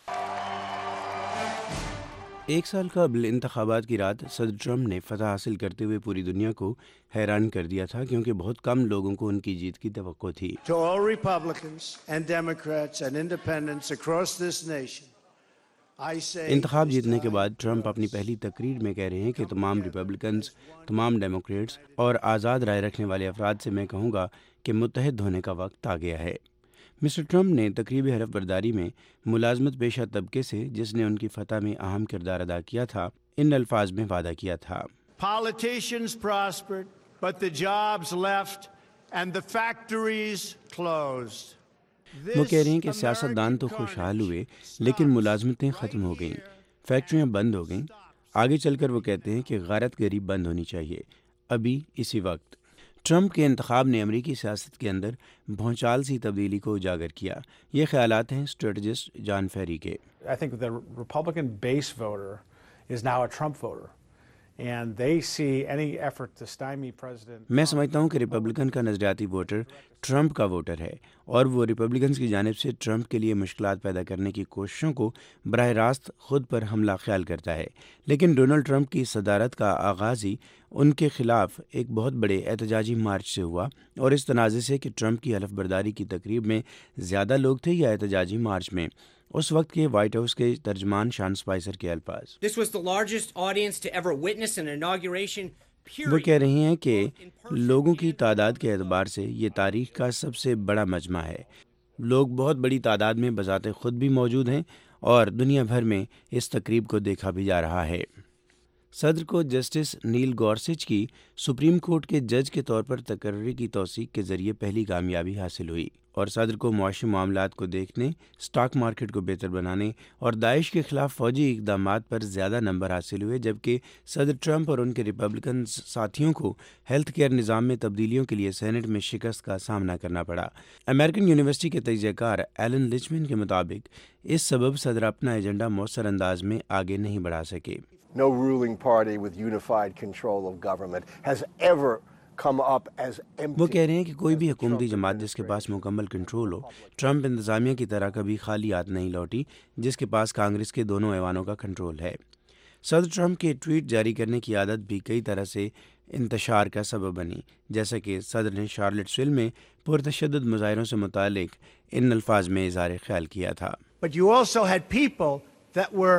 एक साल कबल इंतखाबात की रात सदर ट्रंप ने फतह हासिल करते हुए पूरी दुनिया को हैरान कर दिया था, क्योंकि बहुत कम लोगों को उनकी जीत की तवक्को थी। To all Republicans and Democrats and independents across this nation, I say इंतखाब जीतने के बाद ट्रंप अपनी पहली तकरीर में कह रहे हैं कि तमाम रिपब्लिकन्स, तमाम डेमोक्रेट्स और आज़ाद राय रखने वाले अफराद से मैं कहूँगा कि मुत्तहिद होने का वक्त आ गया है। मिस्टर ट्रंप ने तकरीबी हरफ बरदारी में मुलाजमत पेशा तबके से, जिसने उनकी फतह में अहम किरदार अदा किया था, इन अल्फाज में वादा किया था। Politicians prospered, but the jobs left and the factories closed. वो कह रहे हैं कि सियासतदान तो खुशहाल हुए, लेकिन मुलाजमतें ख़त्म हो गईं, फैक्ट्रियाँ बंद हो गईं। आगे चलकर वो कहते हैं कि गारतगरी बंद होनी चाहिए, अभी इसी वक्त। ट्रंप के इंतखाब ने अमरीकी सियासत के अंदर भौचाल सी तब्दीली को उजागर किया। ये ख्यालात हैं स्ट्रेटजिस्ट जॉन फेरी के। I think the Republican base voter is now a Trump voter. And they see any effort to stymie President. मैं समझता हूँ कि रिपब्लिकन का नजरियाती वोटर ट्रंप का वोटर है, और वो रिपब्लिकन की जानिब से ट्रंप के लिए मुश्किलात पैदा करने की कोशिशों को बराह रास्त खुद पर हमला ख्याल करता है। लेकिन डोनाल्ड ट्रंप की सदारत का आगाज़ ही उनके खिलाफ एक बहुत बड़े एहतजाजी मार्च से हुआ, और इस तनाज़े से कि ट्रंप की हलफ बर्दारी की तकरीब में ज़्यादा लोग थे या एहतजाजी मार्च में। उस वक्त के वाइट हाउस के तर्जमान शान स्पाइसर के अल्फाज। वो कह रही हैं कि लोगों की तादाद के एतबार से ये तारीख का सबसे बड़ा मजमा है। लोग बहुत बड़ी तादाद में बजाते खुद भी मौजूद हैं, और दुनिया भर में इस तकरीब को देखा भी जा रहा है। सदर को जस्टिस नील गॉर्सिच की सुप्रीम कोर्ट के जज के तौर पर तकर्री की तौसीक के ज़रिए पहली कामयाबी हासिल हुई, और सदर को मुआशी मामलात को देखने, स्टॉक मार्केट को बेहतर बनाने और दाइश के खिलाफ फौजी इकदामात पर ज़्यादा नंबर हासिल हुए, जबकि सदर ट्रंप और उनके रिपब्लिकन साथियों को हेल्थ केयर निज़ाम में तब्दीलियों के लिए सेनेट में शिकस्त का सामना करना पड़ा। अमेरिकन यूनिवर्सिटी के तजज़ियाकार एलन लिचमैन के मुताबिक इस सबब सदर अपना एजेंडा मौसर अंदाज में आगे नहीं बढ़ा सके। No ruling party with unified control of government has ever come up as empty. वो कह रहे हैं कि कोई भी हुकूमती जमात जिसके पास मुकम्मल कंट्रोल हो, ट्रंप इंतज़ामिया की तरह कभी खाली हाथ नहीं लौटी, जिसके पास कांग्रेस के दोनों ऐवानों का कंट्रोल है। सदर ट्रंप के ट्वीट जारी करने की आदत भी कई तरह से इंतशार का सबब बनी, जैसा कि सदर ने शार्लेट्सविल में पुरतशद्दुद मुजाहिरों से मुतालिक इन अल्फाज में इज़हार ख्याल किया था। But you also had people that were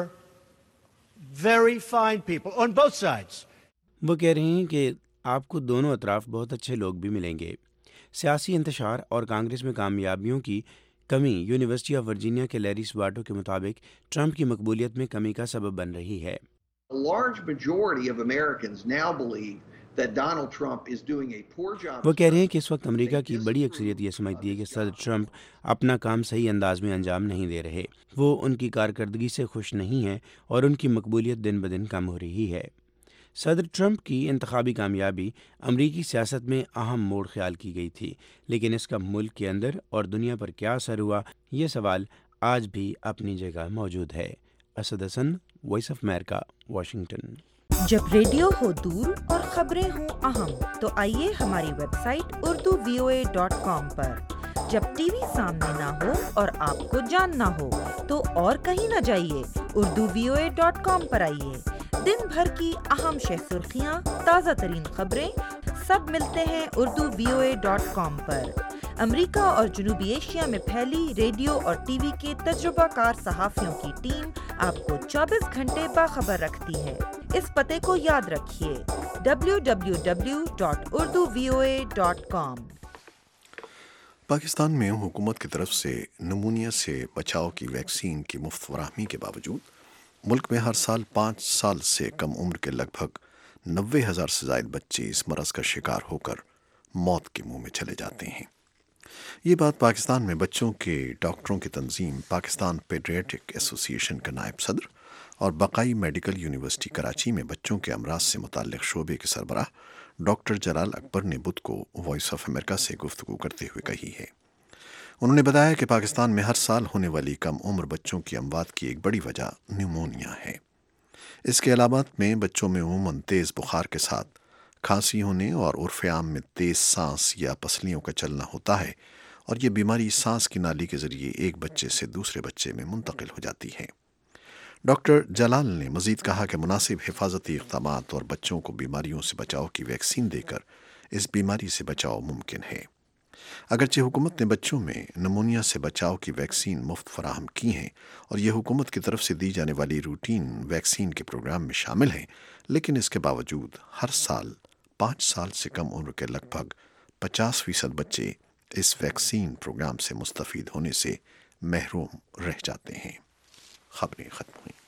very fine people on both sides. वो कह रहे हैं कि आपको दोनों अतराफ बहुत अच्छे लोग भी मिलेंगे। सियासी इंतशार और कांग्रेस में कामयाबियों की कमी यूनिवर्सिटी ऑफ वर्जीनिया के लैरी स्वाटो के मुताबिक ट्रंप की मकबूलियत में कमी का सबब बन रही है। A large majority of Americans now believe that Donald Trump is doing a poor job. वो कह रहे हैं कि इस वक्त अमेरिका की बड़ी अक्सरियत ये समझती है कि सदर ट्रंप अपना काम सही अंदाज में अंजाम नहीं दे रहे, वो उनकी कारकर्दगी से खुश नहीं है और उनकी मकबूलियत दिन ब दिन कम हो रही है। सदर ट्रंप की इंतखाबी कामयाबी अमरीकी सियासत में अहम मोड़ ख्याल की गई थी, लेकिन इसका मुल्क के अंदर और दुनिया पर क्या असर हुआ, ये सवाल आज भी अपनी जगह मौजूद है। Asad Hasan, Voice of America, Washington. जब रेडियो हो दूर और खबरें हों अहम, तो आइए हमारी website Urdu V O A dot com पर। जब टीवी सामने ना हो और आपको जानना हो, तो और कहीं ना जाइए, Urdu V O A dot com पर आइए। दिन भर की अहम शह सुर्खियाँ, ताज़ा तरीन खबरें, सब मिलते हैं Urdu V O A dot com पर। अमेरिका और जनूबी एशिया में फैली रेडियो और टीवी के तजुर्बाकार सहाफ़ियों की टीम आपको चौबीस घंटे बाखबर रखती है। इस पते को याद रखिए, W W W dot Urdu V O A dot com. Pakistan में हुकूमत की तरफ से नमूनिया से बचाव की वैक्सीन की मुफ्त फराहमी के बावजूद मुल्क में हर साल पाँच साल से कम उम्र के लगभग नब्बे हज़ार से ज़ायद बच्चे इस मरज़ का शिकार होकर मौत के मुंह में चले जाते हैं। یہ بات پاکستان میں بچوں کے ڈاکٹروں کی تنظیم پاکستان پیڈریٹک ایسوسی ایشن کا نائب صدر اور بقائی میڈیکل یونیورسٹی کراچی میں بچوں کے امراض سے متعلق شعبے کے سربراہ ڈاکٹر جلال اکبر نے بدھ کو وائس آف امریکہ سے گفتگو کرتے ہوئے کہی ہے۔ انہوں نے بتایا کہ پاکستان میں ہر سال ہونے والی کم عمر بچوں کی اموات کی ایک بڑی وجہ نیمونیا ہے۔ اس کے علامات میں بچوں میں عموماً تیز بخار کے ساتھ کھانسی ہونے اور عرف عام میں تیز سانس یا پسلیوں کا چلنا ہوتا ہے، اور یہ بیماری سانس کی نالی کے ذریعے ایک بچے سے دوسرے بچے میں منتقل ہو جاتی ہے۔ ڈاکٹر جلال نے مزید کہا کہ مناسب حفاظتی اقدامات اور بچوں کو بیماریوں سے بچاؤ کی ویکسین دے کر اس بیماری سے بچاؤ ممکن ہے۔ اگرچہ حکومت نے بچوں میں نمونیا سے بچاؤ کی ویکسین مفت فراہم کی ہیں اور یہ حکومت کی طرف سے دی جانے والی روٹین ویکسین کے پروگرام میں شامل ہیں، لیکن اس کے باوجود ہر سال پانچ سال سے کم عمر کے لگ بھگ پچاس فیصد بچے اس ویکسین پروگرام سے مستفید ہونے سے محروم رہ جاتے ہیں۔ خبریں ختم ہوئیں۔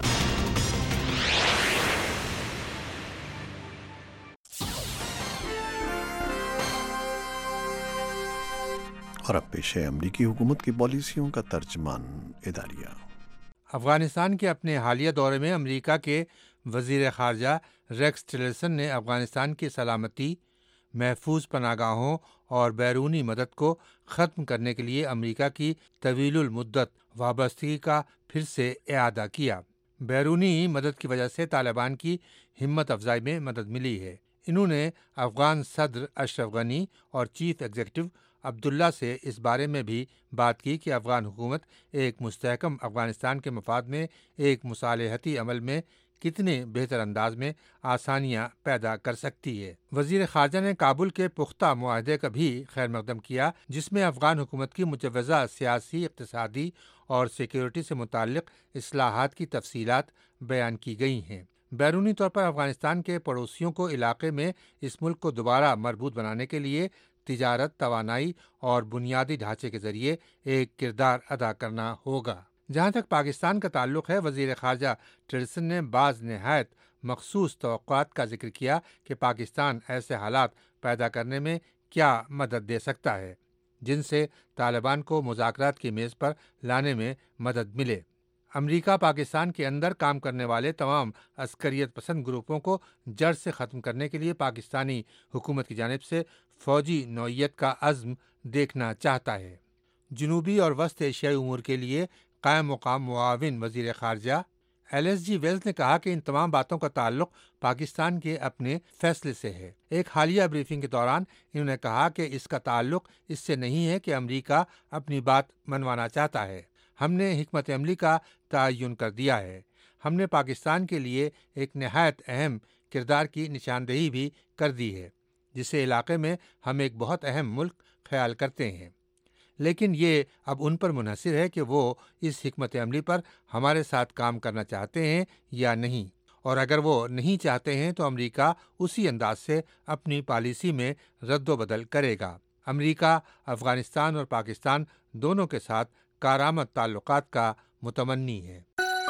اور اب پیش ہے امریکی حکومت کی پالیسیوں کا ترجمان اداریہ۔ افغانستان کے اپنے حالیہ دورے میں امریکہ کے وزیر خارجہ ریکس ٹیلرسن نے افغانستان کی سلامتی، محفوظ پناہ گاہوں اور بیرونی مدد کو ختم کرنے کے لیے امریکہ کی طویل المدت وابستگی کا پھر سے اعادہ کیا۔ بیرونی مدد کی وجہ سے طالبان کی ہمت افزائی میں مدد ملی ہے۔ انہوں نے افغان صدر اشرف غنی اور چیف ایگزیکٹو عبداللہ سے اس بارے میں بھی بات کی کہ افغان حکومت ایک مستحکم افغانستان کے مفاد میں ایک مصالحتی عمل میں کتنے بہتر انداز میں آسانیاں پیدا کر سکتی ہے۔ وزیر خارجہ نے کابل کے پختہ معاہدے کا بھی خیر مقدم کیا، جس میں افغان حکومت کی مجوزہ سیاسی، اقتصادی اور سیکیورٹی سے متعلق اصلاحات کی تفصیلات بیان کی گئی ہیں۔ بیرونی طور پر افغانستان کے پڑوسیوں کو علاقے میں اس ملک کو دوبارہ مربوط بنانے کے لیے تجارت، توانائی اور بنیادی ڈھانچے کے ذریعے ایک کردار ادا کرنا ہوگا۔ جہاں تک پاکستان کا تعلق ہے، وزیر خارجہ ٹیلرسن نے بعض نہایت مخصوص توقعات کا ذکر کیا کہ پاکستان ایسے حالات پیدا کرنے میں کیا مدد دے سکتا ہے جن سے طالبان کو مذاکرات کی میز پر لانے میں مدد ملے۔ امریکہ پاکستان کے اندر کام کرنے والے تمام عسکریت پسند گروپوں کو جڑ سے ختم کرنے کے لیے پاکستانی حکومت کی جانب سے فوجی نوعیت کا عزم دیکھنا چاہتا ہے۔ جنوبی اور وسط ایشیائی امور کے لیے قائم مقام معاون وزیر خارجہ ایلس جی ویلز نے کہا کہ ان تمام باتوں کا تعلق پاکستان کے اپنے فیصلے سے ہے۔ ایک حالیہ بریفنگ کے دوران انہوں نے کہا کہ اس کا تعلق اس سے نہیں ہے کہ امریکہ اپنی بات منوانا چاہتا ہے۔ ہم نے حکمت عملی کا تعین کر دیا ہے۔ ہم نے پاکستان کے لیے ایک نہایت اہم کردار کی نشاندہی بھی کر دی ہے، جسے علاقے میں ہم ایک بہت اہم ملک خیال کرتے ہیں، لیکن یہ اب ان پر منحصر ہے کہ وہ اس حکمت عملی پر ہمارے ساتھ کام کرنا چاہتے ہیں یا نہیں، اور اگر وہ نہیں چاہتے ہیں تو امریکہ اسی انداز سے اپنی پالیسی میں رد و بدل کرے گا۔ امریکہ افغانستان اور پاکستان دونوں کے ساتھ کارآمد تعلقات کا متمنی ہے۔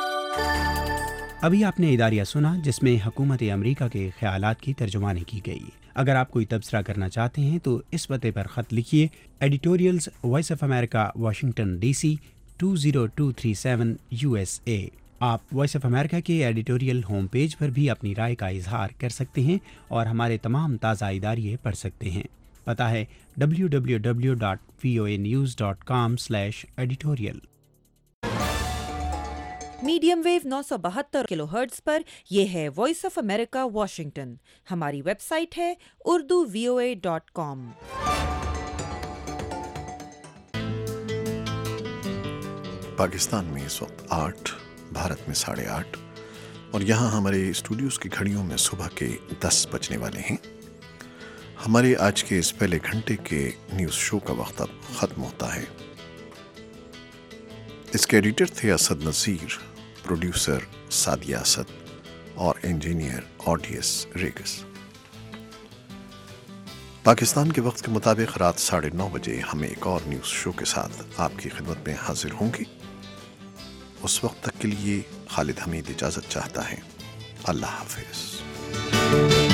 ابھی آپ نے اداریہ سنا، جس میں حکومت امریکہ کے خیالات کی ترجمانی کی گئی۔ اگر آپ کوئی تبصرہ کرنا چاہتے ہیں تو اس پتے پر خط لکھیے: editorials voice of America, Washington D C two zero two three seven U S A. آپ وائس آف امریکہ کے ایڈیٹوریل ہوم پیج پر بھی اپنی رائے کا اظہار کر سکتے ہیں اور ہمارے تمام تازہ اداریے پڑھ سکتے ہیں۔ پتہ ہے W W W dot V O A news dot com slash editorial. Medium wave نو سو بہتر کلو ہرٹز پر یہ ہے وائس آف امریکہ واشنگٹن۔ ہماری ویب سائٹ ہے Urdu V O A dot com. Pakistan میں اس وقت آٹھ، بھارت میں ساڑھے آٹھ، اور یہاں ہمارے اسٹوڈیوز کی گھڑیوں میں صبح کے دس بجنے والے ہیں۔ ہمارے آج کے اس پہلے گھنٹے کے نیوز شو کا وقت اب ختم ہوتا ہے۔ اس کے ایڈیٹر تھے اسد نذیر، پروڈیوسر سعدیہ اسد اور انجینئر آڈیس ریگس۔ پاکستان کے وقت کے مطابق رات ساڑھے نو بجے ہم ایک اور نیوز شو کے ساتھ آپ کی خدمت میں حاضر ہوں گے۔ اس وقت تک کے لیے خالد حمید اجازت چاہتا ہے۔ اللہ حافظ۔